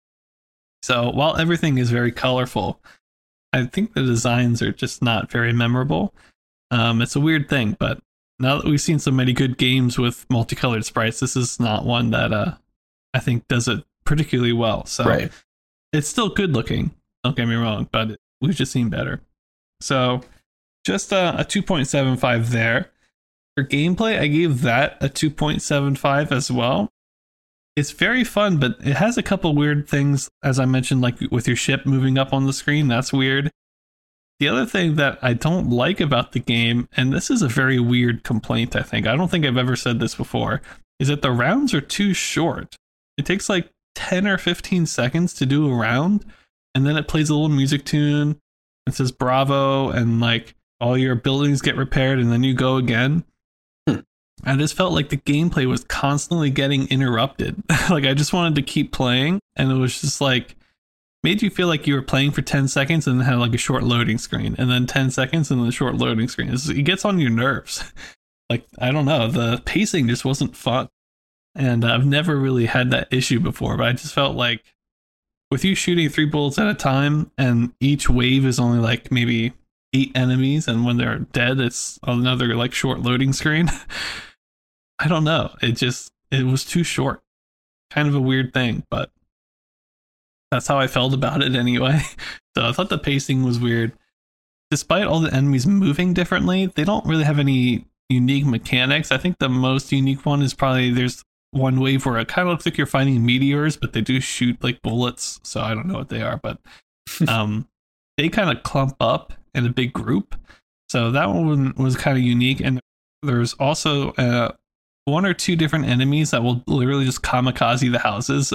So while everything is very colorful, I think the designs are just not very memorable. Um, it's a weird thing, but now that we've seen so many good games with multicolored sprites, this is not one that uh, I think does it particularly well. So right. It's still good looking, don't get me wrong, but we've just seen better. So just a, a two point seven five there. For gameplay, I gave that a two point seven five as well. It's very fun, but it has a couple weird things, as I mentioned, like with your ship moving up on the screen. That's weird. The other thing that I don't like about the game, and this is a very weird complaint, I think, I don't think I've ever said this before, is that the rounds are too short. It takes like ten or fifteen seconds to do a round, and then it plays a little music tune. It says bravo, and like all your buildings get repaired, and then you go again. I just felt like the gameplay was constantly getting interrupted. Like I just wanted to keep playing, and it was just like made you feel like you were playing for ten seconds and then had like a short loading screen, and then ten seconds and then a short loading screen. It's, it gets on your nerves. Like, I don't know, the pacing just wasn't fun. And I've never really had that issue before, but I just felt like with you shooting three bullets at a time, and each wave is only like maybe eight enemies, and when they're dead, it's another like short loading screen. I don't know. It just, it was too short. Kind of a weird thing, but that's how I felt about it anyway. So I thought the pacing was weird. Despite all the enemies moving differently, they don't really have any unique mechanics. I think the most unique one is probably there's one wave where it kind of looks like you're fighting meteors, but they do shoot like bullets. So I don't know what they are, but um, they kind of clump up in a big group. So that one was kind of unique. And there's also uh, one or two different enemies that will literally just kamikaze the houses.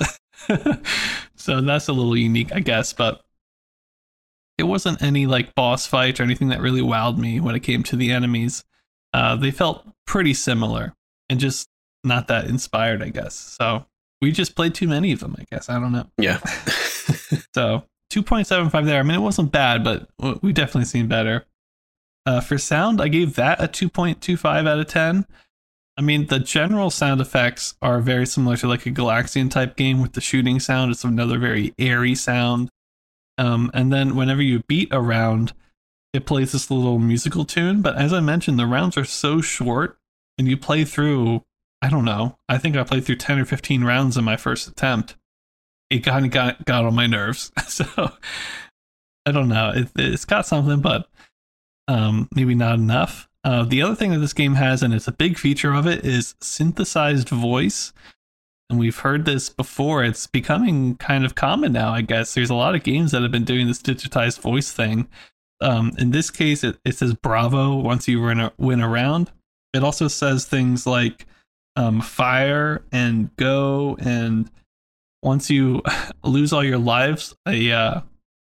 So that's a little unique, I guess, but it wasn't any like boss fight or anything that really wowed me when it came to the enemies. Uh, they felt pretty similar and just not that inspired, I guess. So we just played too many of them, I guess. I don't know. Yeah. So two point seven five there. I mean, it wasn't bad, but we definitely seen better. Uh, for sound, I gave that a two point two five out of ten. I mean, the general sound effects are very similar to like a Galaxian type game with the shooting sound. It's another very airy sound. Um, and then whenever you beat a round, it plays this little musical tune. But as I mentioned, the rounds are so short, and you play through, I don't know, I think I played through ten or fifteen rounds in my first attempt. It kind of got, got on my nerves. So I don't know. It, it's got something, but um, maybe not enough. Uh, the other thing that this game has, and it's a big feature of it, is synthesized voice. And we've heard this before. It's becoming kind of common now, I guess. There's a lot of games that have been doing this digitized voice thing. Um, in this case, it, it says bravo once you win a, win a round. It also says things like um, fire and go. And once you lose all your lives, a uh,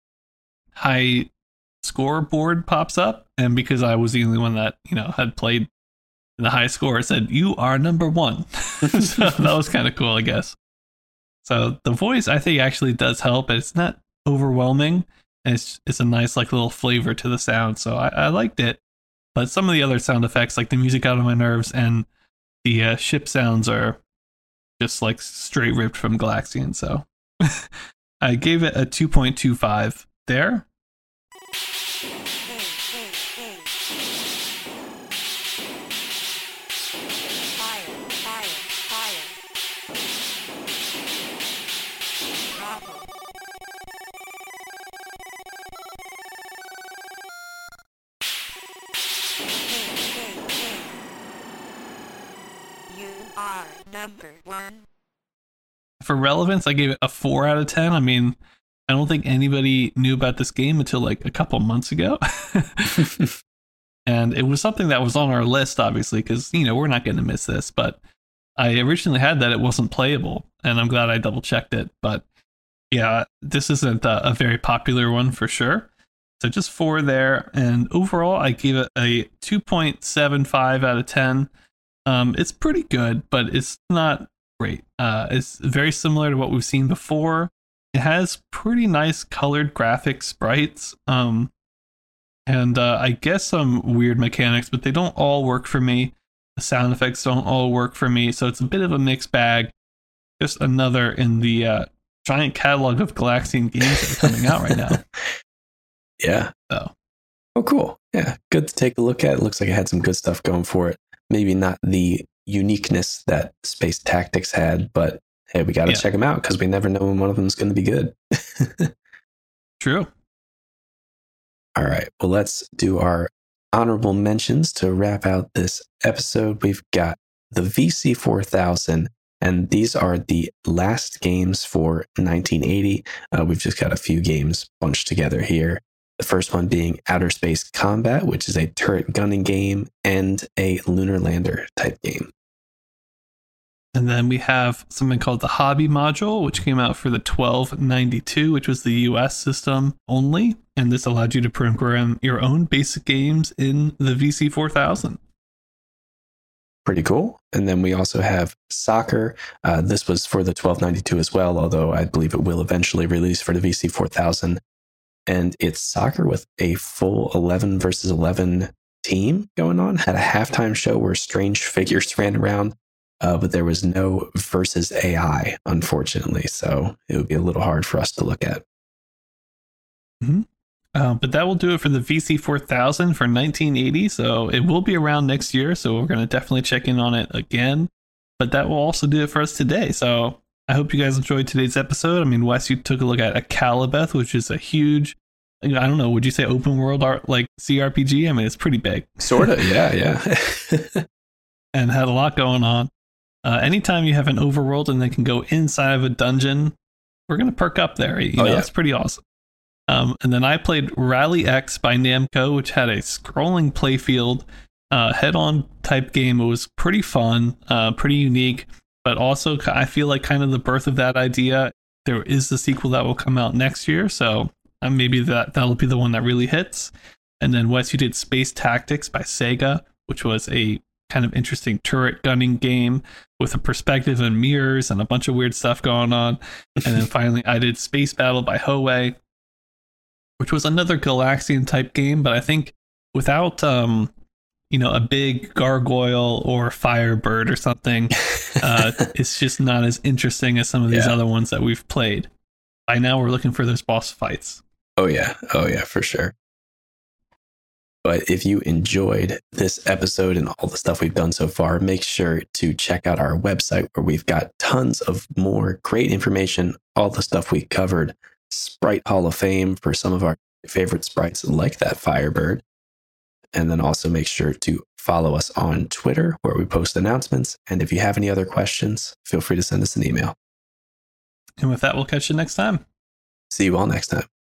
high scoreboard pops up. And because I was the only one that, you know, had played the high score, it said, you are number one. So that was kind of cool, I guess. So the voice, I think, actually does help. It's not overwhelming. And it's, it's a nice, like, little flavor to the sound. So I, I liked it. But some of the other sound effects, like the music got on my nerves, and the uh, ship sounds are just, like, straight ripped from Galaxian. So I gave it a two point two five there. You are number one. For relevance, I gave it a four out of ten. I mean, I don't think anybody knew about this game until like a couple months ago. And it was something that was on our list, obviously, because, you know, we're not going to miss this. But I originally had that it wasn't playable, and I'm glad I double checked it. But yeah, this isn't a, a very popular one for sure. So just four there. And overall, I gave it a two point seven five out of ten. Um, it's pretty good, but it's not great. Uh, it's very similar to what we've seen before. It has pretty nice colored graphic sprites. Um, and uh, I guess some weird mechanics, but they don't all work for me. The sound effects don't all work for me. So it's a bit of a mixed bag. Just another in the uh, giant catalog of Galaxian games that are coming out right now. Yeah. So. Oh, cool. Yeah. Good to take a look at. It looks like it had some good stuff going for it. Maybe not the uniqueness that Space Tactics had, but hey, we got to yeah. check them out because we never know when one of them is going to be good. True. All right. Well, let's do our honorable mentions to wrap out this episode. We've got the V C four thousand, and these are the last games for nineteen eighty. Uh, we've just got a few games bunched together here. The first one being Outer Space Combat, which is a turret gunning game and a lunar lander type game. And then we have something called the Hobby Module, which came out for the twelve ninety-two, which was the U S system only. And this allowed you to program your own basic games in the V C four thousand. Pretty cool. And then we also have Soccer. Uh, this was for the twelve ninety-two as well, although I believe it will eventually release for the V C four thousand. And it's soccer with a full eleven versus eleven team going on. Had a halftime show where strange figures ran around. Uh, but there was no versus A I, unfortunately. So it would be a little hard for us to look at. Mm-hmm. Uh, but that will do it for the V C four thousand for nineteen eighty. So it will be around next year. So we're going to definitely check in on it again. But that will also do it for us today. So I hope you guys enjoyed today's episode. I mean, Wes, you took a look at Akalabeth, which is a huge, I don't know, would you say open world art like C R P G? I mean, it's pretty big. Sort of, yeah, yeah. And had a lot going on. Uh, anytime you have an overworld and they can go inside of a dungeon, we're going to perk up there. You oh, know, yeah. It's pretty awesome. Um, and then I played Rally X by Namco, which had a scrolling playfield, uh, head-on type game. It was pretty fun, uh, pretty unique, but also I feel like kind of the birth of that idea. There is the sequel that will come out next year, so uh, maybe that, that'll be the one that really hits. And then Wes, you did Space Tactics by Sega, which was a kind of interesting turret gunning game with a perspective and mirrors and a bunch of weird stuff going on. And then finally, I did Space Battle by Hoei, which was another Galaxian type game, but I think without, um, you know, a big gargoyle or firebird or something, uh, it's just not as interesting as some of these yeah. other ones that we've played. By now, we're looking for those boss fights. Oh, yeah. Oh, yeah, for sure. But if you enjoyed this episode and all the stuff we've done so far, make sure to check out our website where we've got tons of more great information, all the stuff we covered, Sprite Hall of Fame for some of our favorite sprites like that Firebird. And then also make sure to follow us on Twitter where we post announcements. And if you have any other questions, feel free to send us an email. And with that, we'll catch you next time. See you all next time.